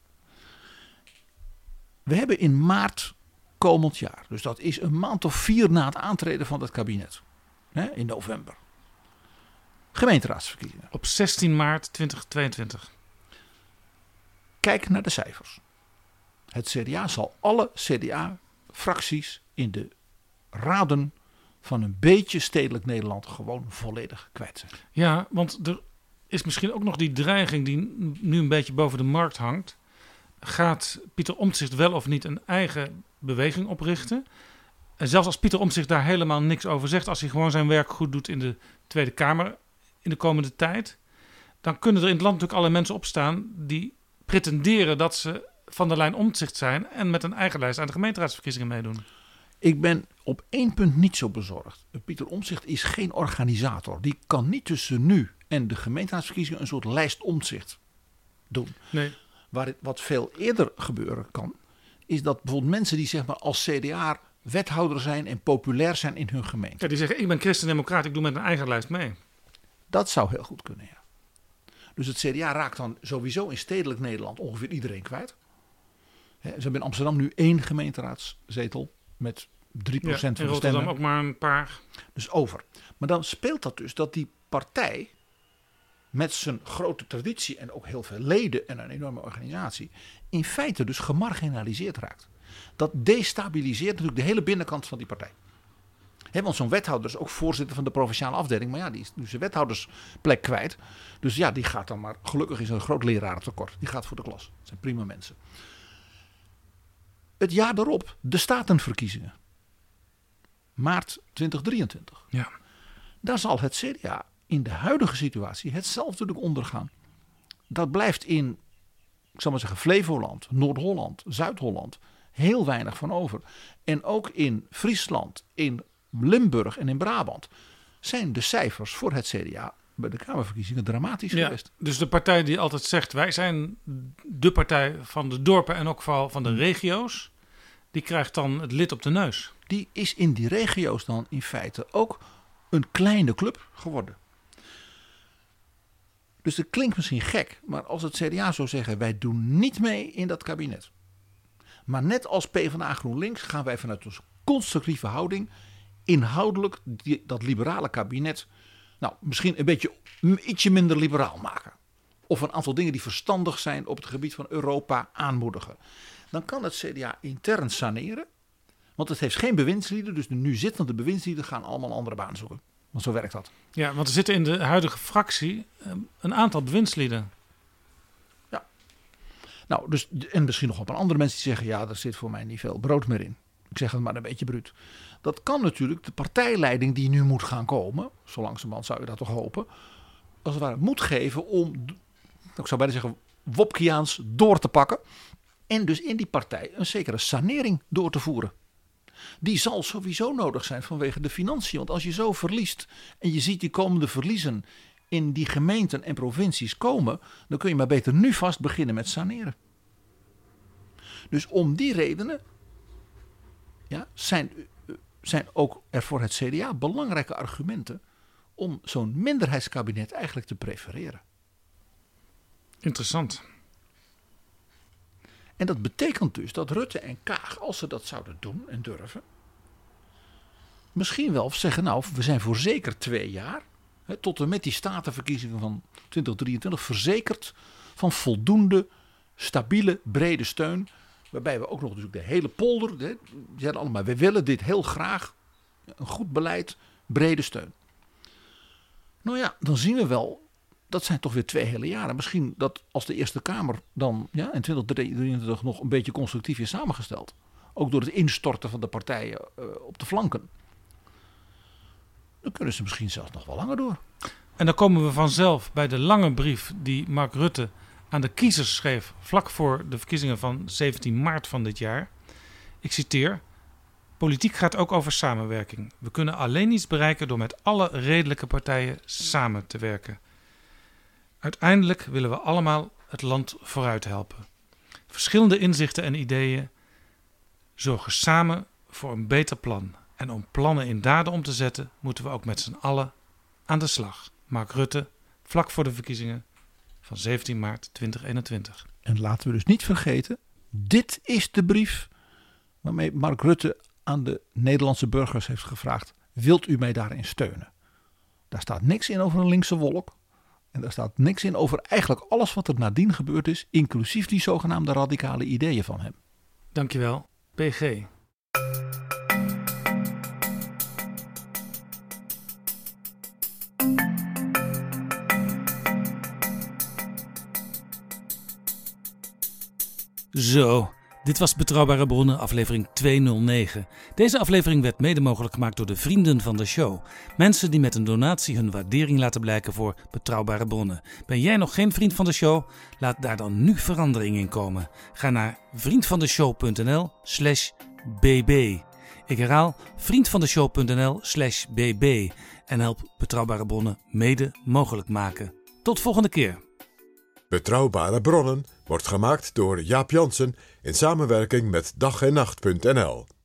Speaker 13: We hebben in maart komend jaar, dus dat is een maand of vier na het aantreden van het kabinet, hè, in november, gemeenteraadsverkiezingen.
Speaker 11: Op zestien maart tweeduizend tweeëntwintig.
Speaker 13: Kijk naar de cijfers. Het C D A zal alle C D A-fracties in de raden van een beetje stedelijk Nederland gewoon volledig kwijt zijn.
Speaker 11: Ja, want er is misschien ook nog die dreiging die nu een beetje boven de markt hangt. Gaat Pieter Omtzigt wel of niet een eigen beweging oprichten? En zelfs als Pieter Omtzigt daar helemaal niks over zegt, als hij gewoon zijn werk goed doet in de Tweede Kamer in de komende tijd, dan kunnen er in het land natuurlijk alle mensen opstaan die pretenderen dat ze van de lijn Omtzigt zijn en met een eigen lijst aan de gemeenteraadsverkiezingen meedoen.
Speaker 13: Ik ben op één punt niet zo bezorgd. Pieter Omtzigt is geen organisator. Die kan niet tussen nu en de gemeenteraadsverkiezingen een soort lijst Omtzigt doen.
Speaker 11: Nee.
Speaker 13: Waar het, wat veel eerder gebeuren kan, is dat bijvoorbeeld mensen die zeg maar als C D A wethouder zijn en populair zijn in hun gemeente.
Speaker 11: Ja, die zeggen, ik ben christendemocraat, ik doe met een eigen lijst mee.
Speaker 13: Dat zou heel goed kunnen, ja. Dus het C D A raakt dan sowieso in stedelijk Nederland ongeveer iedereen kwijt. He, ze hebben in Amsterdam nu één gemeenteraadzetel met drie procent
Speaker 11: ja,
Speaker 13: van de
Speaker 11: Rotterdam
Speaker 13: stemmen.
Speaker 11: ook maar een paar.
Speaker 13: Dus over. Maar dan speelt dat dus dat die partij met zijn grote traditie en ook heel veel leden en een enorme organisatie in feite dus gemarginaliseerd raakt. Dat destabiliseert natuurlijk de hele binnenkant van die partij. He, want zo'n wethouder is ook voorzitter van de provinciale afdeling. Maar ja, die is nu zijn wethoudersplek kwijt. Dus ja, die gaat dan maar, gelukkig is er een groot lerarentekort. Die gaat voor de klas. Dat zijn prima mensen. Het jaar daarop, de statenverkiezingen. Maart tweeduizend drieëntwintig.
Speaker 11: Ja.
Speaker 13: Daar zal het C D A in de huidige situatie hetzelfde natuurlijk ondergaan. Dat blijft in, ik zal maar zeggen, Flevoland, Noord-Holland, Zuid-Holland heel weinig van over. En ook in Friesland, in Limburg en in Brabant zijn de cijfers voor het C D A bij de Kamerverkiezingen dramatisch
Speaker 11: Ja,
Speaker 13: geweest.
Speaker 11: dus de partij die altijd zegt, wij zijn de partij van de dorpen en ook vooral van de regio's, die krijgt dan het lid op de neus.
Speaker 13: Die is in die regio's dan in feite ook een kleine club geworden. Dus dat klinkt misschien gek, maar als het C D A zou zeggen, wij doen niet mee in dat kabinet. Maar net als PvdA GroenLinks gaan wij vanuit onze constructieve houding inhoudelijk die, dat liberale kabinet, nou misschien een beetje ietsje minder liberaal maken. Of een aantal dingen die verstandig zijn op het gebied van Europa aanmoedigen. Dan kan het C D A intern saneren. Want het heeft geen bewindslieden, dus de nu zittende bewindslieden gaan allemaal een andere baan zoeken. Want zo werkt dat.
Speaker 11: Ja, want er zitten in de huidige fractie een aantal bewindslieden.
Speaker 13: Ja. Nou, dus, en misschien nog een andere mensen die zeggen, ja, er zit voor mij niet veel brood meer in. Ik zeg het maar een beetje bruut. Dat kan natuurlijk de partijleiding die nu moet gaan komen, zo langzamerhand zou je dat toch hopen, als het ware moed geven om, ik zou bijna zeggen, Wopkiaans door te pakken. En dus in die partij een zekere sanering door te voeren. Die zal sowieso nodig zijn vanwege de financiën. Want als je zo verliest en je ziet die komende verliezen in die gemeenten en provincies komen, dan kun je maar beter nu vast beginnen met saneren. Dus om die redenen ja, zijn, zijn ook er voor het C D A belangrijke argumenten om zo'n minderheidskabinet eigenlijk te prefereren.
Speaker 11: Interessant.
Speaker 13: En dat betekent dus dat Rutte en Kaag, als ze dat zouden doen en durven, misschien wel zeggen, nou, we zijn voor zeker twee jaar, hè, tot en met die statenverkiezingen van twintig drieëntwintig, verzekerd van voldoende, stabiele, brede steun. Waarbij we ook nog natuurlijk de hele polder, hè, die zeiden allemaal, we willen dit heel graag, een goed beleid, brede steun. Nou ja, dan zien we wel, dat zijn toch weer twee hele jaren. Misschien dat als de Eerste Kamer dan ja, in twintig drieëntwintig nog een beetje constructief is samengesteld. Ook door het instorten van de partijen uh, op de flanken. Dan kunnen ze misschien zelfs nog wel langer door.
Speaker 11: En dan komen we vanzelf bij de lange brief die Mark Rutte aan de kiezers schreef vlak voor de verkiezingen van zeventien maart van dit jaar. Ik citeer: politiek gaat ook over samenwerking. We kunnen alleen iets bereiken door met alle redelijke partijen samen te werken. Uiteindelijk willen we allemaal het land vooruit helpen. Verschillende inzichten en ideeën zorgen samen voor een beter plan. En om plannen in daden om te zetten, moeten we ook met z'n allen aan de slag. Mark Rutte, vlak voor de verkiezingen van zeventien maart tweeduizend eenentwintig.
Speaker 13: En laten we dus niet vergeten, dit is de brief waarmee Mark Rutte aan de Nederlandse burgers heeft gevraagd: wilt u mij daarin steunen? Daar staat niks in over een linkse wolk. En daar staat niks in over eigenlijk alles wat er nadien gebeurd is, inclusief die zogenaamde radicale ideeën van hem.
Speaker 11: Dankjewel, P G. Zo, dit was Betrouwbare Bronnen, aflevering tweehonderdnegen. Deze aflevering werd mede mogelijk gemaakt door de vrienden van de show. Mensen die met een donatie hun waardering laten blijken voor Betrouwbare Bronnen. Ben jij nog geen vriend van de show? Laat daar dan nu verandering in komen. Ga naar vriendvandeshow.nl slash bb. Ik herhaal vriendvandeshow.nl slash bb. En help Betrouwbare Bronnen mede mogelijk maken. Tot volgende keer.
Speaker 10: Betrouwbare Bronnen wordt gemaakt door Jaap Jansen in samenwerking met dag en nacht punt n l.